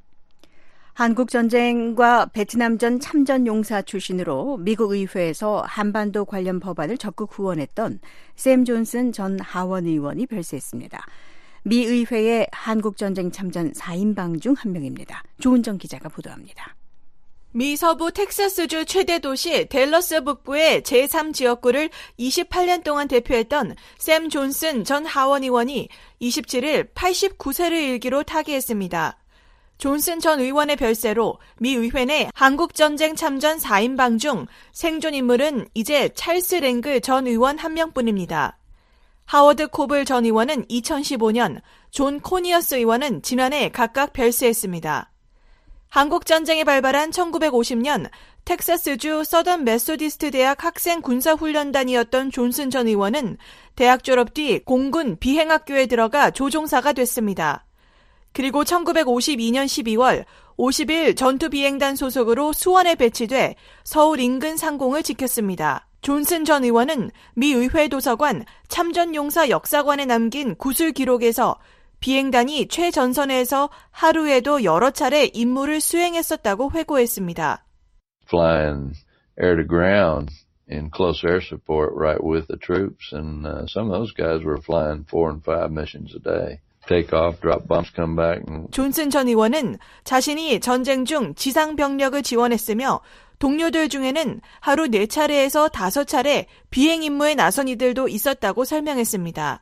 한국전쟁과 베트남전 참전용사 출신으로 미국 의회에서 한반도 관련 법안을 적극 후원했던 샘 존슨 전 하원 의원이 별세했습니다. 미 의회의 한국전쟁 참전 사 인방 중 한 명입니다. 조은정 기자가 보도합니다. 미 서부 텍사스주 최대 도시 댈러스 북부의 제삼 지역구를 이십팔 년 동안 대표했던 샘 존슨 전 하원 의원이 이십칠일 팔십구 세를 일기로 타계했습니다. 존슨 전 의원의 별세로 미 의회 내 한국전쟁 참전 사 인방 중 생존 인물은 이제 찰스 랭그 전 의원 한 명뿐입니다. 하워드 코블 전 의원은 이천십오 년, 존 코니어스 의원은 지난해 각각 별세했습니다. 한국전쟁이 발발한 천구백오십 년 텍사스주 서던 메소디스트 대학 학생 군사훈련단이었던 존슨 전 의원은 대학 졸업 뒤 공군 비행학교에 들어가 조종사가 됐습니다. 그리고 천구백오십이 년 십이월 오십일 전투비행단 소속으로 수원에 배치돼 서울 인근 상공을 지켰습니다. 존슨 전 의원은 미 의회 도서관 참전용사 역사관에 남긴 구술 기록에서 비행단이 최전선에서 하루에도 여러 차례 임무를 수행했었다고 회고했습니다. Flying air to ground in close air support right with the troops and uh, some of those guys were flying four and five missions a day. Take off, drop bombs, come back. And... 존슨 전 의원은 자신이 전쟁 중 지상 병력을 지원했으며 동료들 중에는 하루 네 차례에서 다섯 차례 비행 임무에 나선 이들도 있었다고 설명했습니다.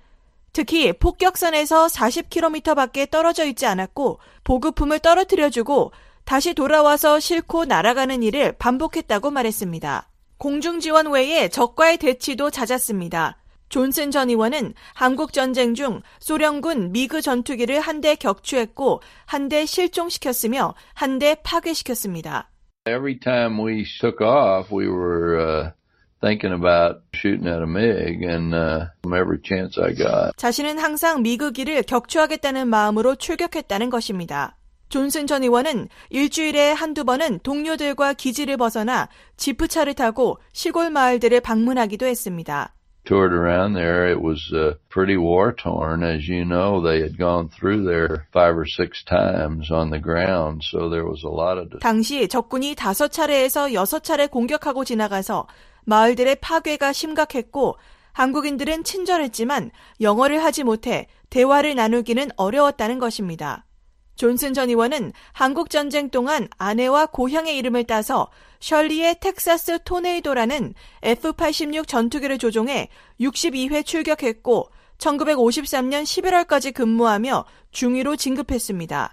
특히 폭격선에서 사십 킬로미터 밖에 떨어져 있지 않았고 보급품을 떨어뜨려주고 다시 돌아와서 싣고 날아가는 일을 반복했다고 말했습니다. 공중지원 외에 적과의 대치도 잦았습니다. 존슨 전 의원은 한국전쟁 중 소련군 미그 전투기를 한 대 격추했고 한 대 실종시켰으며 한 대 파괴시켰습니다. Every time we took off, we were uh, thinking about shooting at a MiG and uh, every chance I got. 자신은 항상 미그기를 격추하겠다는 마음으로 출격했다는 것입니다. 존슨 전 의원은 일주일에 한두 번은 동료들과 기지를 벗어나 지프차를 타고 시골 마을들을 방문하기도 했습니다. Toured around there. It was uh, pretty war-torn. As you know, they had gone through there five or six times on the ground, so there was a lot of... 당시 적군이 다섯 차례에서 여섯 차례 공격하고 지나가서 마을들의 파괴가 심각했고 한국인들은 친절했지만 영어를 하지 못해 대화를 나누기는 어려웠다는 것입니다. 존슨 전 의원은 한국전쟁 동안 아내와 고향의 이름을 따서 셜리의 텍사스 토네이도라는 에프 팔십육 전투기를 조종해 육십이 회 출격했고 천구백오십삼 년 십일월까지 근무하며 중위로 진급했습니다.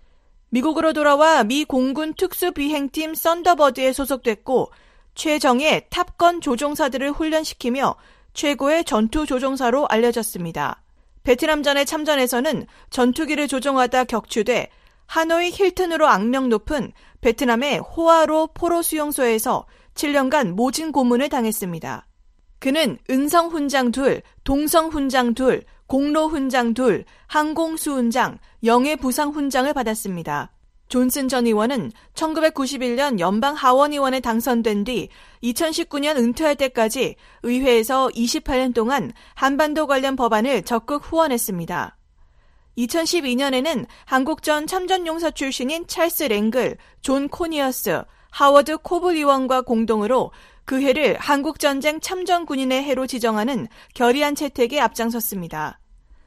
미국으로 돌아와 미 공군 특수비행팀 썬더버드에 소속됐고 최정예 탑건 조종사들을 훈련시키며 최고의 전투 조종사로 알려졌습니다. 베트남전에 참전해서는 전투기를 조종하다 격추돼 하노이 힐튼으로 악명 높은 베트남의 호아로 포로 수용소에서 칠 년간 모진 고문을 당했습니다. 그는 은성 훈장 둘, 동성 훈장 둘, 공로 훈장 둘, 항공수 훈장, 영예 부상 훈장을 받았습니다. 존슨 전 의원은 천구백구십일 년 연방 하원 의원에 당선된 뒤 이천십구 년 은퇴할 때까지 의회에서 이십팔 년 동안 한반도 관련 법안을 적극 후원했습니다. 이천십이 년에는 한국 전 참전용사 출신인 찰스 랭글, 존 코니어스, 하워드 코블 의원과 공동으로 그 해를 한국전쟁 참전 군인의 해로 지정하는 결의안 채택에 앞장섰습니다.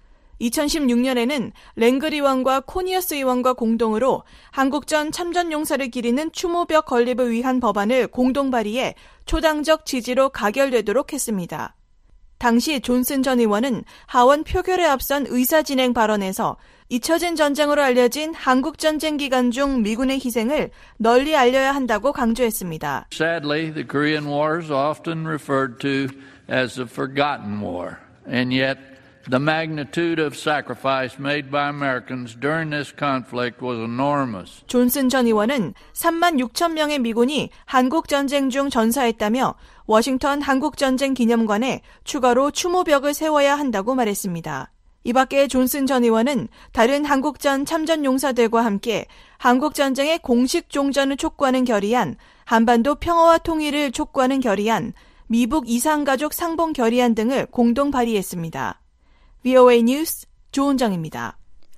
이천십육 년에는 랭글 의원과 코니어스 의원과 공동으로 한국전 참전용사를 기리는 추모벽 건립을 위한 법안을 공동 발의해 초당적 지지로 가결되도록 했습니다. 당시 존슨 전 의원은 하원 표결에 앞선 의사진행 발언에서 잊혀진 전쟁으로 알려진 한국전쟁 기간 중 미군의 희생을 널리 알려야 한다고 강조했습니다. Sadly, the Korean War is often referred to as the forgotten war, and yet the magnitude of sacrifice made by Americans during this conflict was enormous. 존슨 전 의원은 삼만 육천 명의 미군이 한국전쟁 중 전사했다며 워싱턴 한국전쟁 기념관에 추가로 추모벽을 세워야 한다고 말했습니다. 이 밖에 존슨 전 의원은 다른 한국전 참전 용사들과 함께 한국전쟁의 공식 종전을 촉구하는 결의안, 한반도 평화와 통일을 촉구하는 결의안, 미북 이산가족 상봉 결의안 등을 공동 발의했습니다. 브이오에이 뉴스 조은정입니다.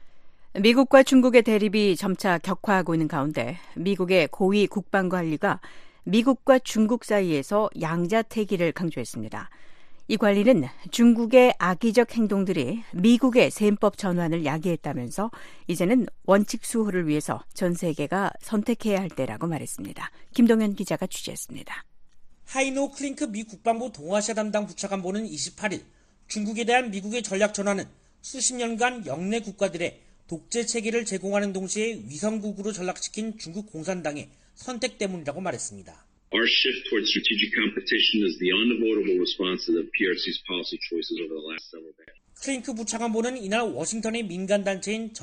미국과 중국의 대립이 점차 격화하고 있는 가운데 미국의 고위 국방관리가 미국과 중국 사이에서 양자태기를 강조했습니다. 이 관리는 중국의 악의적 행동들이 미국의 셈법 전환을 야기했다면서 이제는 원칙 수호를 위해서 전 세계가 선택해야 할 때라고 말했습니다. 김동현 기자가 취재했습니다. 하이노 클링크 미 국방부 동아시아 담당 부차관보는 이십팔 일 중국에 대한 미국의 전략 전환은 수십 년간 영내 국가들의 독재 체계를 제공하는 동시에 위성국으로 전락시킨 중국 공산당의 선택 때문이라고 말했습니다. Our shift towards strategic competition is the unavoidable response to the 피알씨's policy choices over the last several decades. 클링크 부차관보는 이날 워싱턴의 민간단체인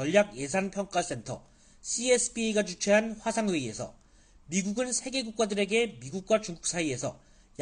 전략예산평가센터 씨에스비에이가 주최한 화상회의에서 미국은 세계 국가들에게 미국과 중국 사이에서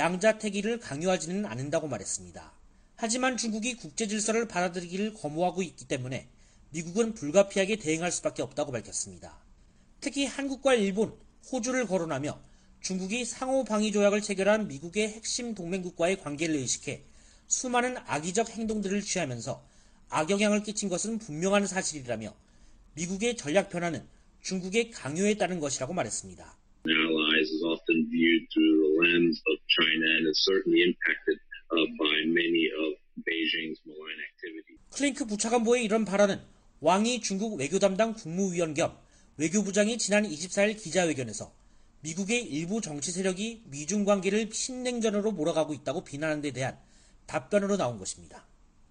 양자태기를 강요하지는 않는다고 말했습니다. 하지만 중국이 국제질서를 받아들이기를 거부하고 있기 때문에 미국은 불가피하게 대응할 수밖에 없다고 밝혔습니다. 특히 한국과 일본, 호주를 거론하며 중국이 상호방위조약을 체결한 미국의 핵심 동맹국과의 관계를 의식해 수많은 악의적 행동들을 취하면서 악영향을 끼친 것은 분명한 사실이라며 미국의 전략 변화는 중국의 강요에 따른 것이라고 말했습니다. Allies is often viewed through the lens of China and is certainly impacted by many of Beijing's malign activity. 클링크 부차관보의 이런 발언은 왕이 중국 외교담당 국무위원 겸 외교부장이 지난 이십사 일 기자회견에서 미국의 일부 정치 세력이 미중 관계를 신냉전으로 몰아가고 있다고 비난하는 데 대한 답변으로 나온 것입니다.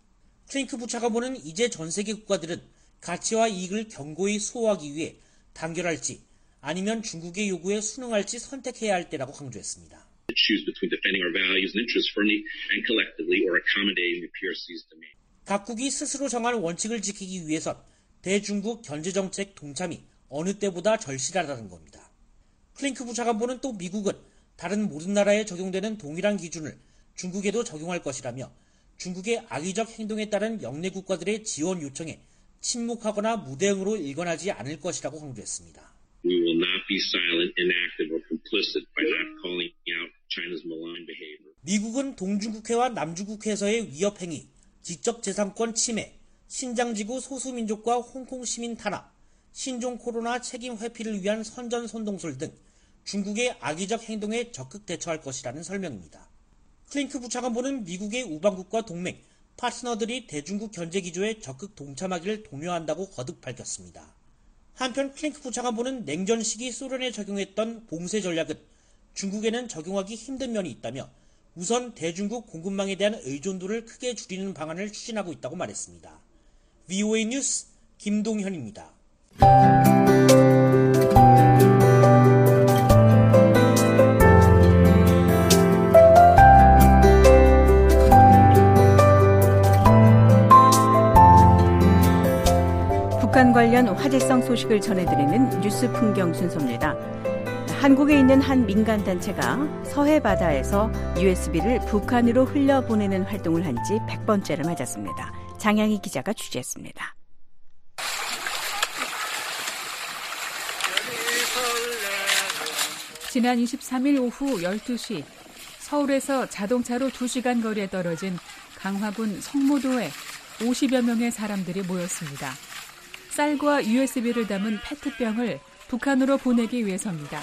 클링크 부차관보는 이제 전 세계 국가들은 가치와 이익을 견고히 수호하기 위해 단결할지 아니면 중국의 요구에 순응할지 선택해야 할 때라고 강조했습니다. Choose between defending our values and interests firmly and collectively or accommodating the 피알씨's demand. 각국이 스스로 정한 원칙을 지키기 위해선 대중국 견제정책 동참이 어느 때보다 절실하다는 겁니다. 클링크 부차관보는 또 미국은 다른 모든 나라에 적용되는 동일한 기준을 중국에도 적용할 것이라며 중국의 악의적 행동에 따른 영내 국가들의 지원 요청에 침묵하거나 무대응으로 일관하지 않을 것이라고 강조했습니다. We will not be silent, inactive, or complicit by not calling out China's malign behavior. 미국은 동중국해와 남중국해에서의 위협 행위, 지적 재산권 침해, 신장지구 소수민족과 홍콩 시민 탄압, 신종 코로나 책임 회피를 위한 선전선동설 등 중국의 악의적 행동에 적극 대처할 것이라는 설명입니다. 클링크 부차관보는 미국의 우방국과 동맹, 파트너들이 대중국 견제 기조에 적극 동참하기를 독려한다고 거듭 밝혔습니다. 한편 클링크 부차관보는 냉전 시기 소련에 적용했던 봉쇄 전략은 중국에는 적용하기 힘든 면이 있다며 우선 대중국 공급망에 대한 의존도를 크게 줄이는 방안을 추진하고 있다고 말했습니다. 브이오에이 뉴스 김동현입니다. 북한 관련 이번 화제성 소식을 전해드리는 뉴스 풍경 순서입니다. 한국에 있는 한 민간단체가 서해 바다에서 유에스비를 북한으로 흘려보내는 활동을 한 지 백 번째를 맞았습니다. 장양희 기자가 취재했습니다. 지난 이십삼일 오후 열두 시 서울에서 자동차로 두 시간 거리에 떨어진 강화군 성모도에 오십여 명의 사람들이 모였습니다. 쌀과 유에스비를 담은 페트병을 북한으로 보내기 위해서입니다.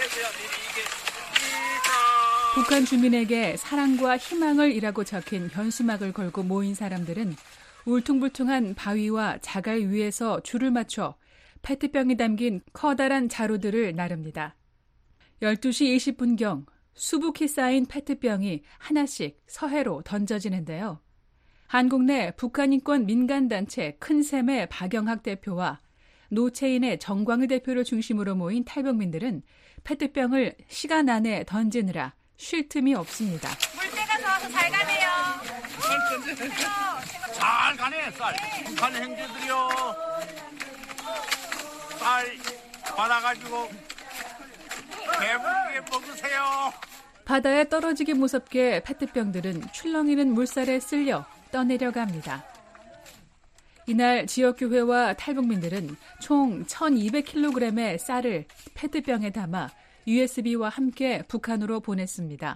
북한 주민에게 사랑과 희망을 이라고 적힌 현수막을 걸고 모인 사람들은 울퉁불퉁한 바위와 자갈 위에서 줄을 맞춰 페트병이 담긴 커다란 자루들을 나릅니다. 열두 시 이십 분경 수북히 쌓인 페트병이 하나씩 서해로 던져지는데요. 한국 내 북한 인권 민간단체 큰샘의 박영학 대표와 노체인의 정광을 대표를 중심으로 모인 탈북민들은 페트병을 시간 안에 던지느라 쉴 틈이 없습니다. 물때가 좋아서 잘 가네요. 잘 가네, 쌀. 북한 형제들이요. 쌀 받아가지고 배부르게 먹으세요. 바다에 떨어지기 무섭게 페트병들은 출렁이는 물살에 쓸려 떠내려갑니다. 이날 지역교회와 탈북민들은 총 천이백 킬로그램의 쌀을 페트병에 담아 유에스비와 함께 북한으로 보냈습니다.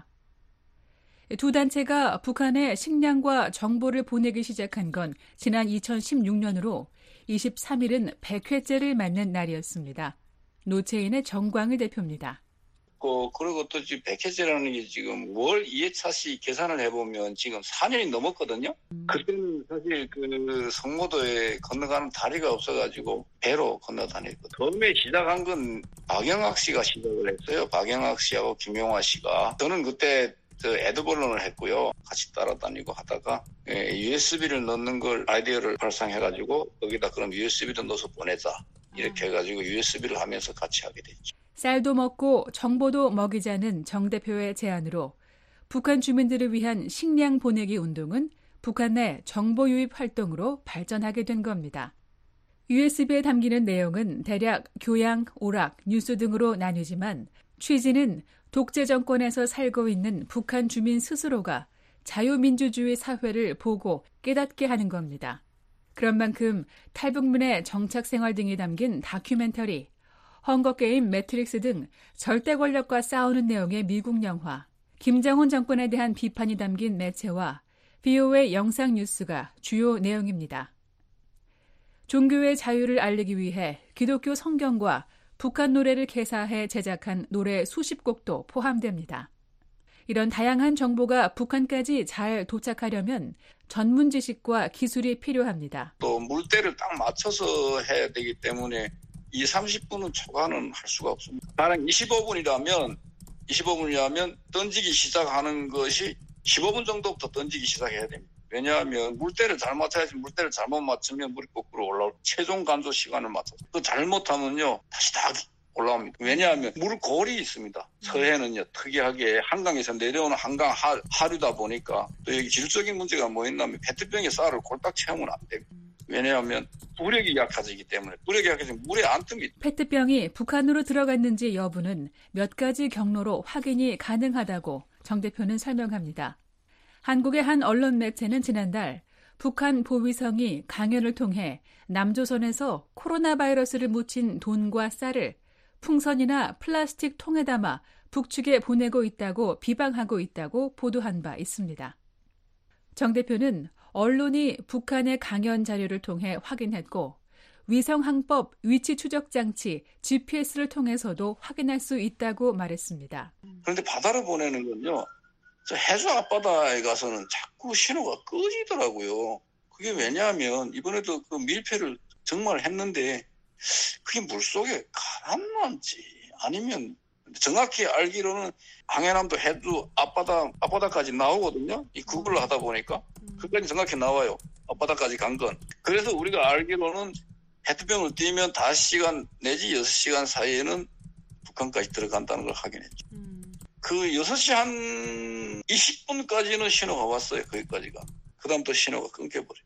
두 단체가 북한에 식량과 정보를 보내기 시작한 건 지난 이천십육 년으로 이십삼일은 백 회째를 맞는 날이었습니다. 노체인의 정광을 대표입니다. 그, 그리고 또 지금 백 회째라는 게 지금 월 이 회차씩 계산을 해보면 지금 사 년이 넘었거든요. 음. 그때는 사실 그 성모도에 건너가는 다리가 없어가지고 배로 건너다녔거든요. 처음에 시작한 건 박영학 씨가 시작을 했어요. 박영학 씨하고 김용화 씨가. 저는 그때 저 에드벌론을 했고요. 같이 따라다니고 하다가 예, 유에스비를 넣는 걸 아이디어를 발상해가지고 여기다 그럼 유에스비를 넣어서 보내자. 이렇게 해가지고 유에스비를 하면서 같이 하게 됐죠. 쌀도 먹고 정보도 먹이자는 정 대표의 제안으로 북한 주민들을 위한 식량 보내기 운동은 북한 내 정보 유입 활동으로 발전하게 된 겁니다. 유에스비에 담기는 내용은 대략 교양, 오락, 뉴스 등으로 나뉘지만 취지는 독재 정권에서 살고 있는 북한 주민 스스로가 자유민주주의 사회를 보고 깨닫게 하는 겁니다. 그런 만큼 탈북민의 정착 생활 등이 담긴 다큐멘터리, 헝거게임, 매트릭스 등 절대 권력과 싸우는 내용의 미국 영화, 김정은 정권에 대한 비판이 담긴 매체와 브이오에이 영상 뉴스가 주요 내용입니다. 종교의 자유를 알리기 위해 기독교 성경과 북한 노래를 개사해 제작한 노래 수십 곡도 포함됩니다. 이런 다양한 정보가 북한까지 잘 도착하려면 전문 지식과 기술이 필요합니다. 또 물때를 딱 맞춰서 해야 되기 때문에 이십, 삼십 분은 초과는 할 수가 없습니다. 가령 이십오 분이라면 이십오 분이라면 던지기 시작하는 것이 십오 분 정도부터 던지기 시작해야 됩니다. 왜냐하면 물때를 잘 맞춰야지 물때를 잘못 맞추면 물이 거꾸로 올라올 최종 간조 시간을 맞춰서 또 잘못하면요 다시 다 올라옵니다. 왜냐하면 물골이 있습니다. 서해는요 특이하게 한강에서 내려오는 한강 하, 하류다 보니까 또 여기 기술적인 문제가 뭐 있냐면 페트병에 쌀을 골딱 채우면 안 됩니다. 왜냐하면 부력이 약해지기 때문에 부력이 약해지면 물에 안 뜹니다. 페트병이 북한으로 들어갔는지 여부는 몇 가지 경로로 확인이 가능하다고 정 대표는 설명합니다. 한국의 한 언론 매체는 지난달 북한 보위성이 강연을 통해 남조선에서 코로나 바이러스를 묻힌 돈과 쌀을 풍선이나 플라스틱 통에 담아 북측에 보내고 있다고 비방하고 있다고 보도한 바 있습니다. 정 대표는 언론이 북한의 강연 자료를 통해 확인했고 위성항법 위치 추적 장치 지피에스를 통해서도 확인할 수 있다고 말했습니다. 그런데 바다로 보내는 건요. 저 해수 앞바다에 가서는 자꾸 신호가 꺼지더라고요. 그게 왜냐하면 이번에도 그 밀폐를 정말 했는데 그게 물속에 가라앉는지 아니면 정확히 알기로는 항해남도 해도 앞바다, 앞바다까지 나오거든요. 이 구글을 하다 보니까. 그까지 정확히 나와요. 앞바다까지 간 건. 그래서 우리가 알기로는 페트병을 띄면 다섯 시간 내지 여섯 시간 사이에는 북한까지 들어간다는 걸 확인했죠. 음. 그 여섯 시 한 이십 분까지는 신호가 왔어요. 거기까지가. 그 다음부터 신호가 끊겨버려요.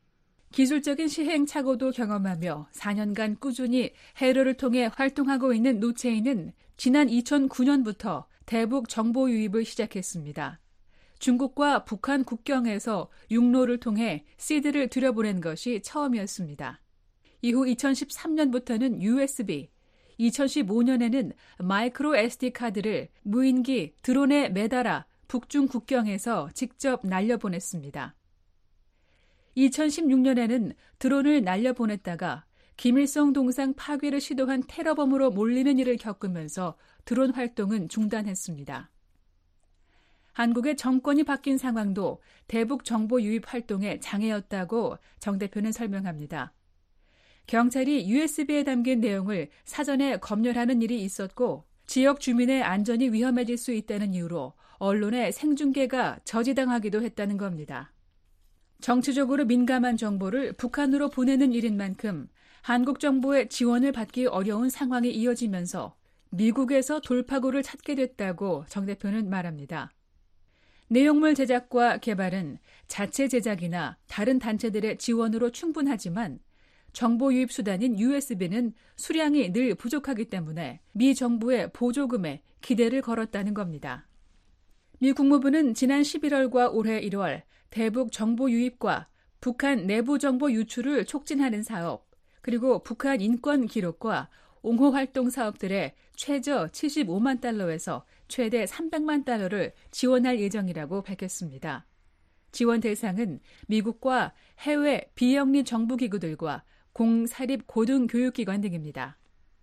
기술적인 시행착오도 경험하며 사 년간 꾸준히 해로를 통해 활동하고 있는 노체인은 지난 이천구 년부터 대북 정보 유입을 시작했습니다. 중국과 북한 국경에서 육로를 통해 씨디를 들여보낸 것이 처음이었습니다. 이후 이천십삼 년부터는 유에스비, 이천십오 년에는 마이크로 에스디 카드를 무인기 드론에 매달아 북중 국경에서 직접 날려보냈습니다. 이천십육 년에는 드론을 날려보냈다가 김일성 동상 파괴를 시도한 테러범으로 몰리는 일을 겪으면서 드론 활동은 중단했습니다. 한국의 정권이 바뀐 상황도 대북 정보 유입 활동의 장애였다고 정 대표는 설명합니다. 경찰이 유에스비에 담긴 내용을 사전에 검열하는 일이 있었고 지역 주민의 안전이 위험해질 수 있다는 이유로 언론의 생중계가 저지당하기도 했다는 겁니다. 정치적으로 민감한 정보를 북한으로 보내는 일인 만큼 한국 정부의 지원을 받기 어려운 상황이 이어지면서 미국에서 돌파구를 찾게 됐다고 정 대표는 말합니다. 내용물 제작과 개발은 자체 제작이나 다른 단체들의 지원으로 충분하지만 정보 유입 수단인 유에스비는 수량이 늘 부족하기 때문에 미 정부의 보조금에 기대를 걸었다는 겁니다. 미 국무부는 지난 십일월과 올해 일월 대북 정보 유입과 북한 내부 정보 유출을 촉진하는 사업, 그리고 북한 인권 기록과 옹호 활동 사업들에 최저 칠십오만 달러에서 최대 삼백만 달러를 지원할 예정이라고 밝혔습니다. 지원 대상은 미국과 해외 비영리 정부기구들과 공사립 고등교육기관 등입니다.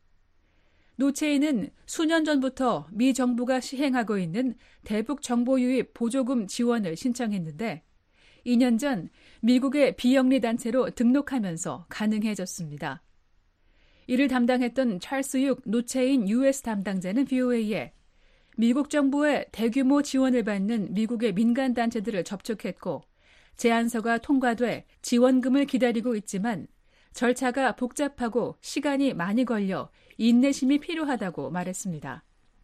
노체인은 수년 전부터 미 정부가 시행하고 있는 대북 정보 유입 보조금 지원을 신청했는데 이 년 전 미국의 비영리 단체로 등록하면서 가능해졌습니다. 이를 담당했던 찰스 육 노체인 유에스 담당자는 브이오에이에 미국 정부의 대규모 지원을 받는 미국의 민간 단체들을 접촉했고 제안서가 통과돼 지원금을 기다리고 있지만 절차가 복잡하고 시간이 많이 걸려 인내심이 필요하다고 말했습니다.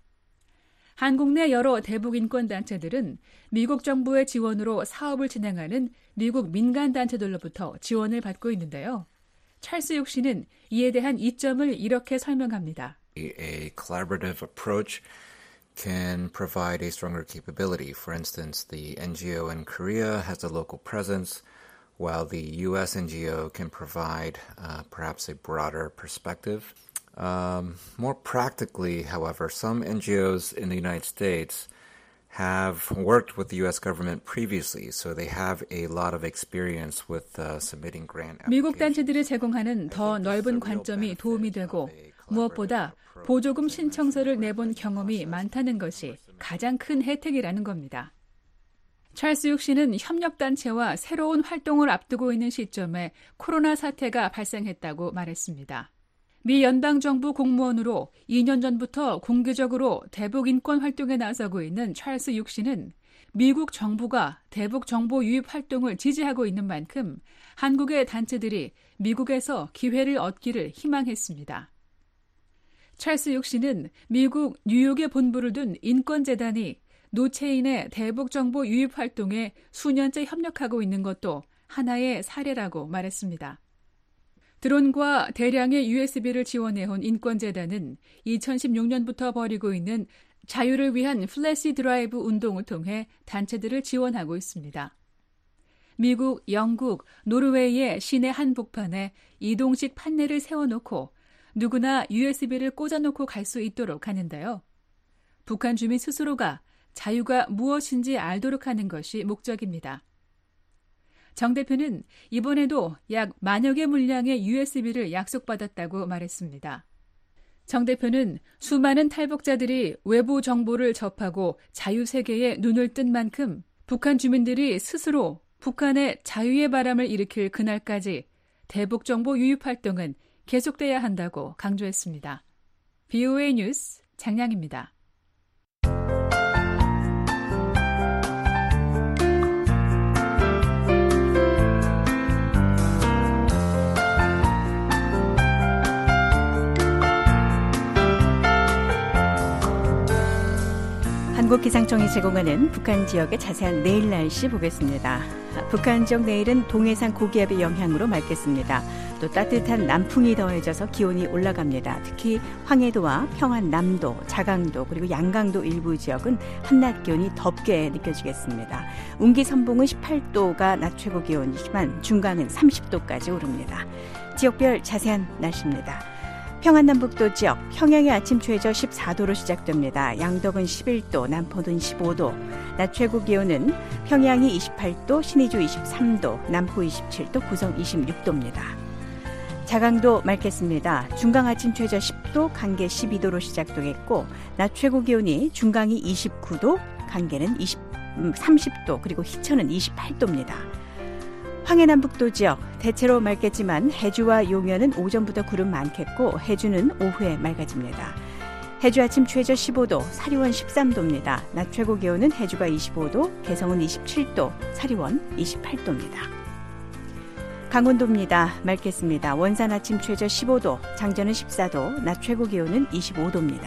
한국 내 여러 대북 인권단체들은 미국 정부의 지원으로 사업을 진행하는 미국 민간단체들로부터 지원을 받고 있는데요. 찰스 육 씨는 이에 대한 이점을 이렇게 설명합니다. A collaborative approach can provide a stronger capability. For instance, the N G O in Korea has a local presence, while the U S N G O can provide uh, perhaps a broader perspective. Um, more practically, however, some N G Os in the United States have worked with the U S government previously, so they have a lot of experience with uh, submitting grant applications. 미국 단체들이 제공하는 더 넓은 관점이 도움이 되고 무엇보다 보조금 신청서를 내본 경험이 많다는 것이 가장 큰 혜택이라는 겁니다. 찰스 육 씨는 협력단체와 새로운 활동을 앞두고 있는 시점에 코로나 사태가 발생했다고 말했습니다. 미 연방정부 공무원으로 이 년 전부터 공개적으로 대북 인권 활동에 나서고 있는 찰스 육 씨는 미국 정부가 대북 정보 유입 활동을 지지하고 있는 만큼 한국의 단체들이 미국에서 기회를 얻기를 희망했습니다. 찰스 육 씨는 미국 뉴욕에 본부를 둔 인권재단이 노체인의 대북 정보 유입 활동에 수년째 협력하고 있는 것도 하나의 사례라고 말했습니다. 드론과 대량의 유에스비를 지원해온 인권재단은 이천십육 년부터 벌이고 있는 자유를 위한 플래시 드라이브 운동을 통해 단체들을 지원하고 있습니다. 미국, 영국, 노르웨이의 시내 한복판에 이동식 판넬을 세워놓고 누구나 유에스비를 꽂아놓고 갈 수 있도록 하는데요. 북한 주민 스스로가 자유가 무엇인지 알도록 하는 것이 목적입니다. 정 대표는 이번에도 약 만여 개 물량의 유에스비를 약속받았다고 말했습니다. 정 대표는 수많은 탈북자들이 외부 정보를 접하고 자유세계에 눈을 뜬 만큼 북한 주민들이 스스로 북한의 자유의 바람을 일으킬 그날까지 대북 정보 유입 활동은 계속돼야 한다고 강조했습니다. 브이오에이 뉴스 장량입니다. 한국기상청이 제공하는 북한 지역의 자세한 내일 날씨 보겠습니다. 북한 지역 내일은 동해상 고기압의 영향으로 맑겠습니다. 또 따뜻한 남풍이 더해져서 기온이 올라갑니다. 특히 황해도와 평안남도, 자강도 그리고 양강도 일부 지역은 한낮 기온이 덥게 느껴지겠습니다. 운기 선봉은 십팔 도가 낮 최고 기온이지만 중강은 삼십 도까지 오릅니다. 지역별 자세한 날씨입니다. 평안남북도 지역, 평양의 아침 최저 십사 도로 시작됩니다. 양덕은 십일 도, 남포는 십오 도, 낮 최고 기온은 평양이 이십팔 도, 신의주 이십삼 도, 남포 이십칠 도, 구성 이십육 도입니다. 자강도 맑겠습니다. 중강 아침 최저 십 도, 강계 십이 도로 시작되겠고 낮 최고 기온이 중강이 이십구 도, 강계는 이십, 삼십 도, 그리고 희천은 이십팔 도입니다. 황해남북도 지역 대체로 맑겠지만 해주와 용현은 오전부터 구름 많겠고 해주는 오후에 맑아집니다. 해주 아침 최저 십오 도, 사리원 십삼 도입니다. 낮 최고 기온은 해주가 이십오 도, 개성은 이십칠 도, 사리원 이십팔 도입니다. 강원도입니다. 맑겠습니다. 원산 아침 최저 십오 도, 장전은 십사 도, 낮 최고 기온은 이십오 도입니다.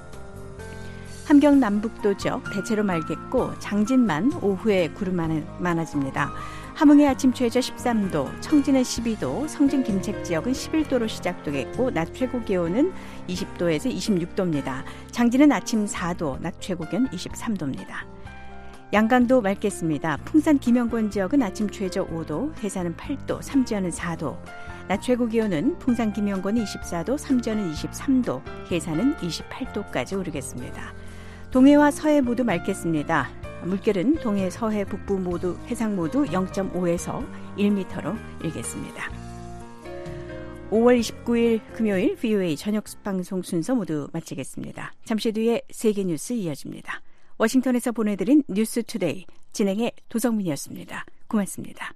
함경 남북도 지역 대체로 맑겠고 장진만 오후에 구름 많아집니다. 함흥의 아침 최저 십삼 도, 청진은 십이 도, 성진 김책 지역은 십일 도로 시작되겠고 낮 최고 기온은 이십 도에서 이십육 도입니다. 장진은 아침 사 도, 낮 최고 기온 이십삼 도입니다. 양강도 맑겠습니다. 풍산 김영권 지역은 아침 최저 오 도, 해산은 팔 도, 삼지연은 사 도, 낮 최고 기온은 풍산 김영권이 이십사 도, 삼지연은 이십삼 도, 해산은 이십팔 도까지 오르겠습니다. 동해와 서해 모두 맑겠습니다. 물결은 동해, 서해, 북부 모두 해상 모두 영 점 오에서 일 미터로 일겠습니다. 오월 이십구일 금요일 브이오에이 저녁 방송 순서 모두 마치겠습니다. 잠시 뒤에 세계뉴스 이어집니다. 워싱턴에서 보내드린 뉴스투데이 진행의 도성민이었습니다. 고맙습니다.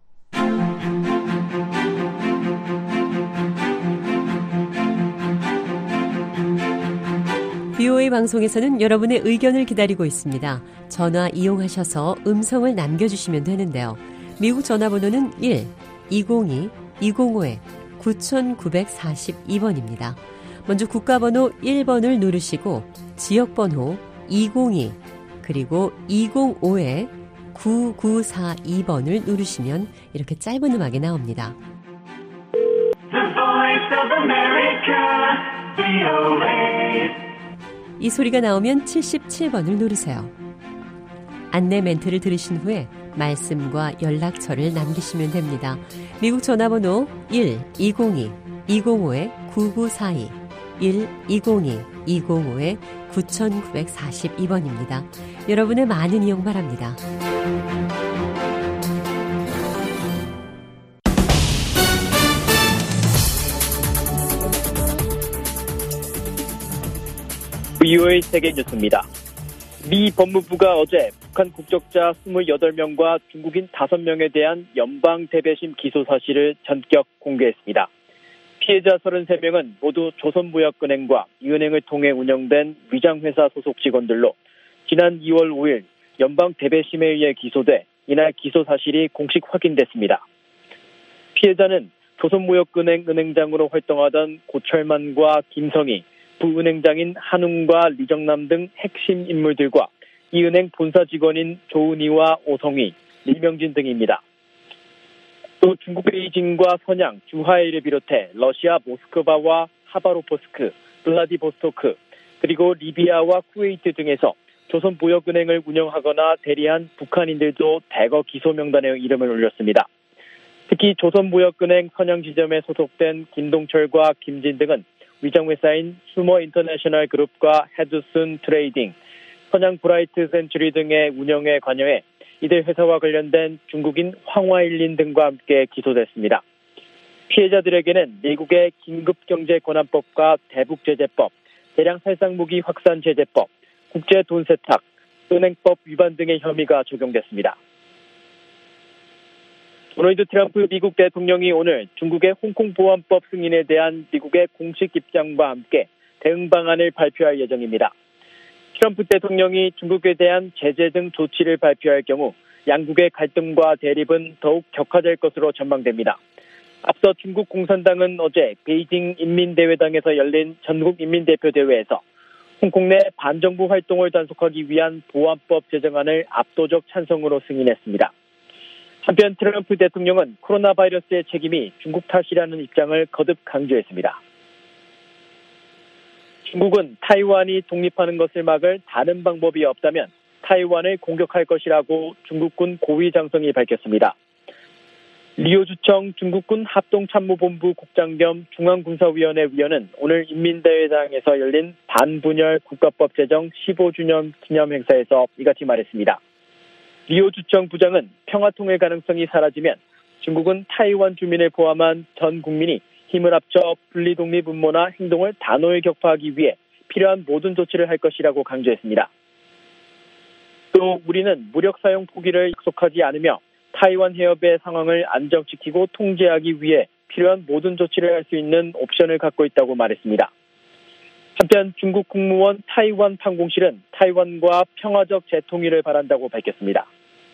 브이오에이 방송에서는 여러분의 의견을 기다리고 있습니다. 전화 이용하셔서 음성을 남겨주시면 되는데요. 미국 전화번호는 일 이공이 이공오 구구사이 번입니다. 먼저 국가번호 일 번을 누르시고 지역번호 이공이 그리고 이공오 구구사이 번을 누르시면 이렇게 짧은 음악이 나옵니다. The Voice of America, 브이오에이 이 소리가 나오면 칠십칠 번을 누르세요. 안내 멘트를 들으신 후에 말씀과 연락처를 남기시면 됩니다. 미국 전화번호 일 이공이 이공오 구구사이 일 이공이 이공오 구구사이 번입니다. 여러분의 많은 이용 바랍니다. 브이오에이 세계뉴스입니다. 미 법무부가 어제 북한 국적자 이십팔 명과 중국인 다섯 명에 대한 연방 대배심 기소 사실을 전격 공개했습니다. 피해자 삼십삼 명은 모두 조선무역은행과 이 은행을 통해 운영된 위장회사 소속 직원들로 지난 이월 오일 연방 대배심에 의해 기소돼 이날 기소 사실이 공식 확인됐습니다. 피해자는 조선무역은행 은행장으로 활동하던 고철만과 김성희, 부은행장인 한웅과 리정남 등 핵심 인물들과 이 은행 본사 직원인 조은희와 오성희, 리명진 등입니다. 또 중국 베이징과 선양, 주하이를 비롯해 러시아 모스크바와 하바로포스크, 블라디보스토크, 그리고 리비아와 쿠웨이트 등에서 조선무역은행을 운영하거나 대리한 북한인들도 대거 기소 명단에 이름을 올렸습니다. 특히 조선무역은행 선양지점에 소속된 김동철과 김진 등은 위장회사인 수머 인터내셔널 그룹과 헤드슨 트레이딩, 선양 브라이트 센츄리 등의 운영에 관여해 이들 회사와 관련된 중국인 황화일린 등과 함께 기소됐습니다. 피해자들에게는 미국의 긴급경제권한법과 대북제재법, 대량살상무기 확산제재법, 국제돈세탁, 은행법 위반 등의 혐의가 적용됐습니다. 도널드 트럼프 미국 대통령이 오늘 중국의 홍콩 보안법 승인에 대한 미국의 공식 입장과 함께 대응 방안을 발표할 예정입니다. 트럼프 대통령이 중국에 대한 제재 등 조치를 발표할 경우 양국의 갈등과 대립은 더욱 격화될 것으로 전망됩니다. 앞서 중국 공산당은 어제 베이징 인민대회당에서 열린 전국인민대표대회에서 홍콩 내 반정부 활동을 단속하기 위한 보안법 제정안을 압도적 찬성으로 승인했습니다. 한편 트럼프 대통령은 코로나 바이러스의 책임이 중국 탓이라는 입장을 거듭 강조했습니다. 중국은 타이완이 독립하는 것을 막을 다른 방법이 없다면 타이완을 공격할 것이라고 중국군 고위장성이 밝혔습니다. 리오주청 중국군 합동참모본부 국장 겸 중앙군사위원회 위원은 오늘 인민대회당에서 열린 반분열 국가법 제정 십오 주년 기념 행사에서 이같이 말했습니다. 리오주청 부장은 평화통일 가능성이 사라지면 중국은 타이완 주민을 포함한 전 국민이 힘을 합쳐 분리독립 음모나 행동을 단호히 격파하기 위해 필요한 모든 조치를 할 것이라고 강조했습니다. 또 우리는 무력 사용 포기를 약속하지 않으며 타이완 해협의 상황을 안정지키고 통제하기 위해 필요한 모든 조치를 할 수 있는 옵션을 갖고 있다고 말했습니다. 한편 중국 국무원 타이완 판공실은 타이완과 평화적 재통일을 바란다고 밝혔습니다.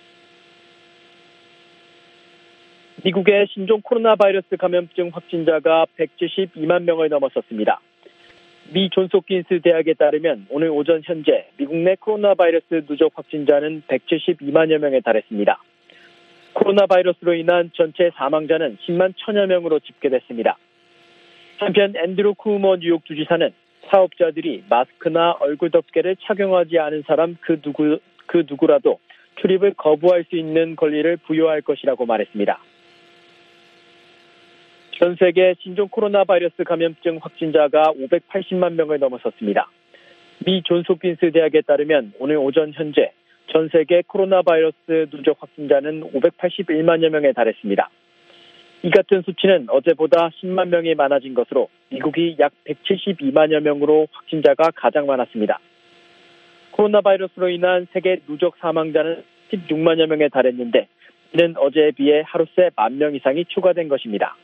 미국의 신종 코로나 바이러스 감염증 확진자가 백칠십이만 명을 넘어섰습니다. 미 존스홉킨스 대학에 따르면 오늘 오전 현재 미국 내 코로나 바이러스 누적 확진자는 백칠십이만여 명에 달했습니다. 코로나 바이러스로 인한 전체 사망자는 십만 천여 명으로 집계됐습니다. 한편 앤드루 쿠머 뉴욕 주지사는 사업자들이 마스크나 얼굴 덮개를 착용하지 않은 사람 그 누구 그 누구라도 출입을 거부할 수 있는 권리를 부여할 것이라고 말했습니다. 전 세계 신종 코로나 바이러스 감염증 확진자가 오백팔십만 명을 넘어섰습니다. 미 존스홉킨스 대학에 따르면 오늘 오전 현재 전 세계 코로나 바이러스 누적 확진자는 오백팔십일만여 명에 달했습니다. 이 같은 수치는 어제보다 십만 명이 많아진 것으로 미국이 약 백칠십이만여 명으로 확진자가 가장 많았습니다. 코로나 바이러스로 인한 세계 누적 사망자는 십육만여 명에 달했는데 이는 어제에 비해 하루 새 만 명 이상이 추가된 것입니다.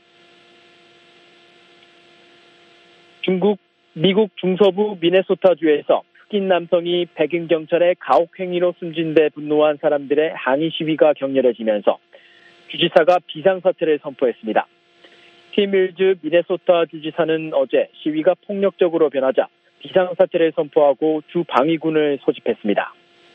중국, 미국 중서부 미네소타주에서 흑인 남성이 백인 경찰의 가혹행위로 숨진 데 분노한 사람들의 항의 시위가 격렬해지면서 주지사가 비상사태를 선포했습니다. 팀 밀즈 미네소타 주지사는 어제 시위가 폭력적으로 변하자 비상사태를 선포하고 주 방위군을 소집했습니다.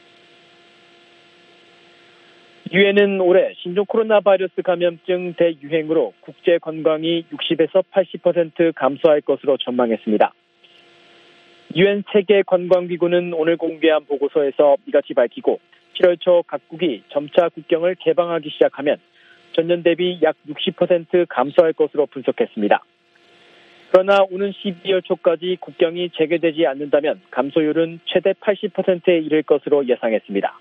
유엔은 올해 신종 코로나 바이러스 감염증 대유행으로 국제 관광이 육십에서 팔십 퍼센트 감소할 것으로 전망했습니다. 유엔 세계관광기구는 오늘 공개한 보고서에서 이같이 밝히고 칠월 초 각국이 점차 국경을 개방하기 시작하면 전년 대비 약 육십 퍼센트 감소할 것으로 분석했습니다. 그러나 오는 십이월 초까지 국경이 재개되지 않는다면 감소율은 최대 팔십 퍼센트에 이를 것으로 예상했습니다.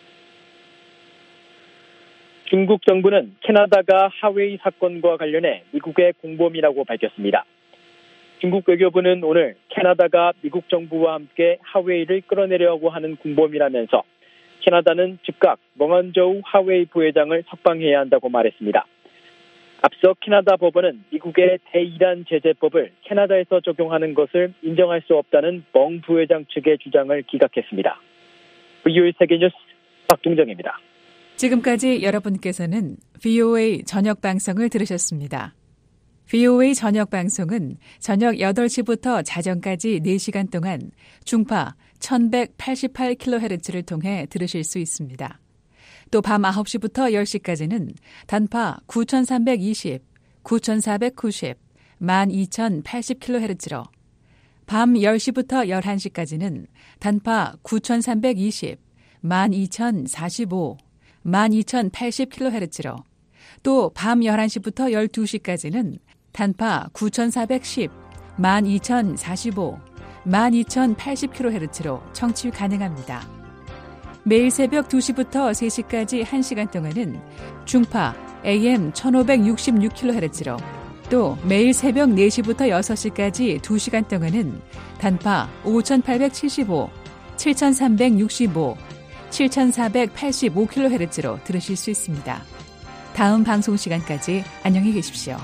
중국 정부는 캐나다가 하웨이 사건과 관련해 미국의 공범이라고 밝혔습니다. 중국 외교부는 오늘 캐나다가 미국 정부와 함께 하웨이를 끌어내려고 하는 공범이라면서 캐나다는 즉각 멍한저우 하웨이 부회장을 석방해야 한다고 말했습니다. 앞서 캐나다 법원은 미국의 대이란 제재법을 캐나다에서 적용하는 것을 인정할 수 없다는 멍 부회장 측의 주장을 기각했습니다. 브이오에이 세계뉴스 박동정입니다. 지금까지 여러분께서는 브이오에이 저녁 방송을 들으셨습니다. 브이오에이 저녁 방송은 저녁 여덟 시부터 자정까지 네 시간 동안 중파 천백팔십팔 킬로헤르츠를 통해 들으실 수 있습니다. 또 밤 아홉 시부터 열 시까지는 단파 구천삼백이십, 구천사백구십, 만 이천팔십 킬로헤르츠로 밤 열 시부터 열한 시까지는 단파 구천삼백이십, 만 이천사십오, 만 이천팔십 킬로헤르츠로 또 밤 열한 시부터 열두 시까지는 단파 구천사백십, 만 이천사십오, 만 이천팔십 킬로헤르츠로 청취 가능합니다. 매일 새벽 두 시부터 세 시까지 한 시간 동안은 중파 에이엠 천오백육십육 킬로헤르츠로 또 매일 새벽 네 시부터 여섯 시까지 두 시간 동안은 단파 오천팔백칠십오, 칠천삼백육십오, 칠천사백팔십오 킬로헤르츠로 들으실 수 있습니다. 다음 방송 시간까지 안녕히 계십시오.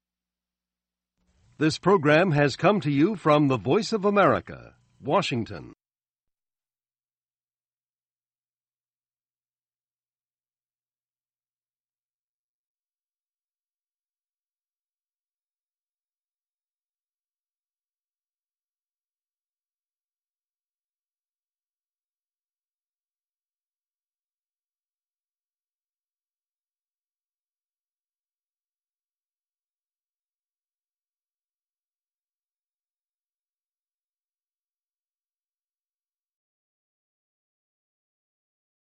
This program has come to you from the Voice of America, Washington.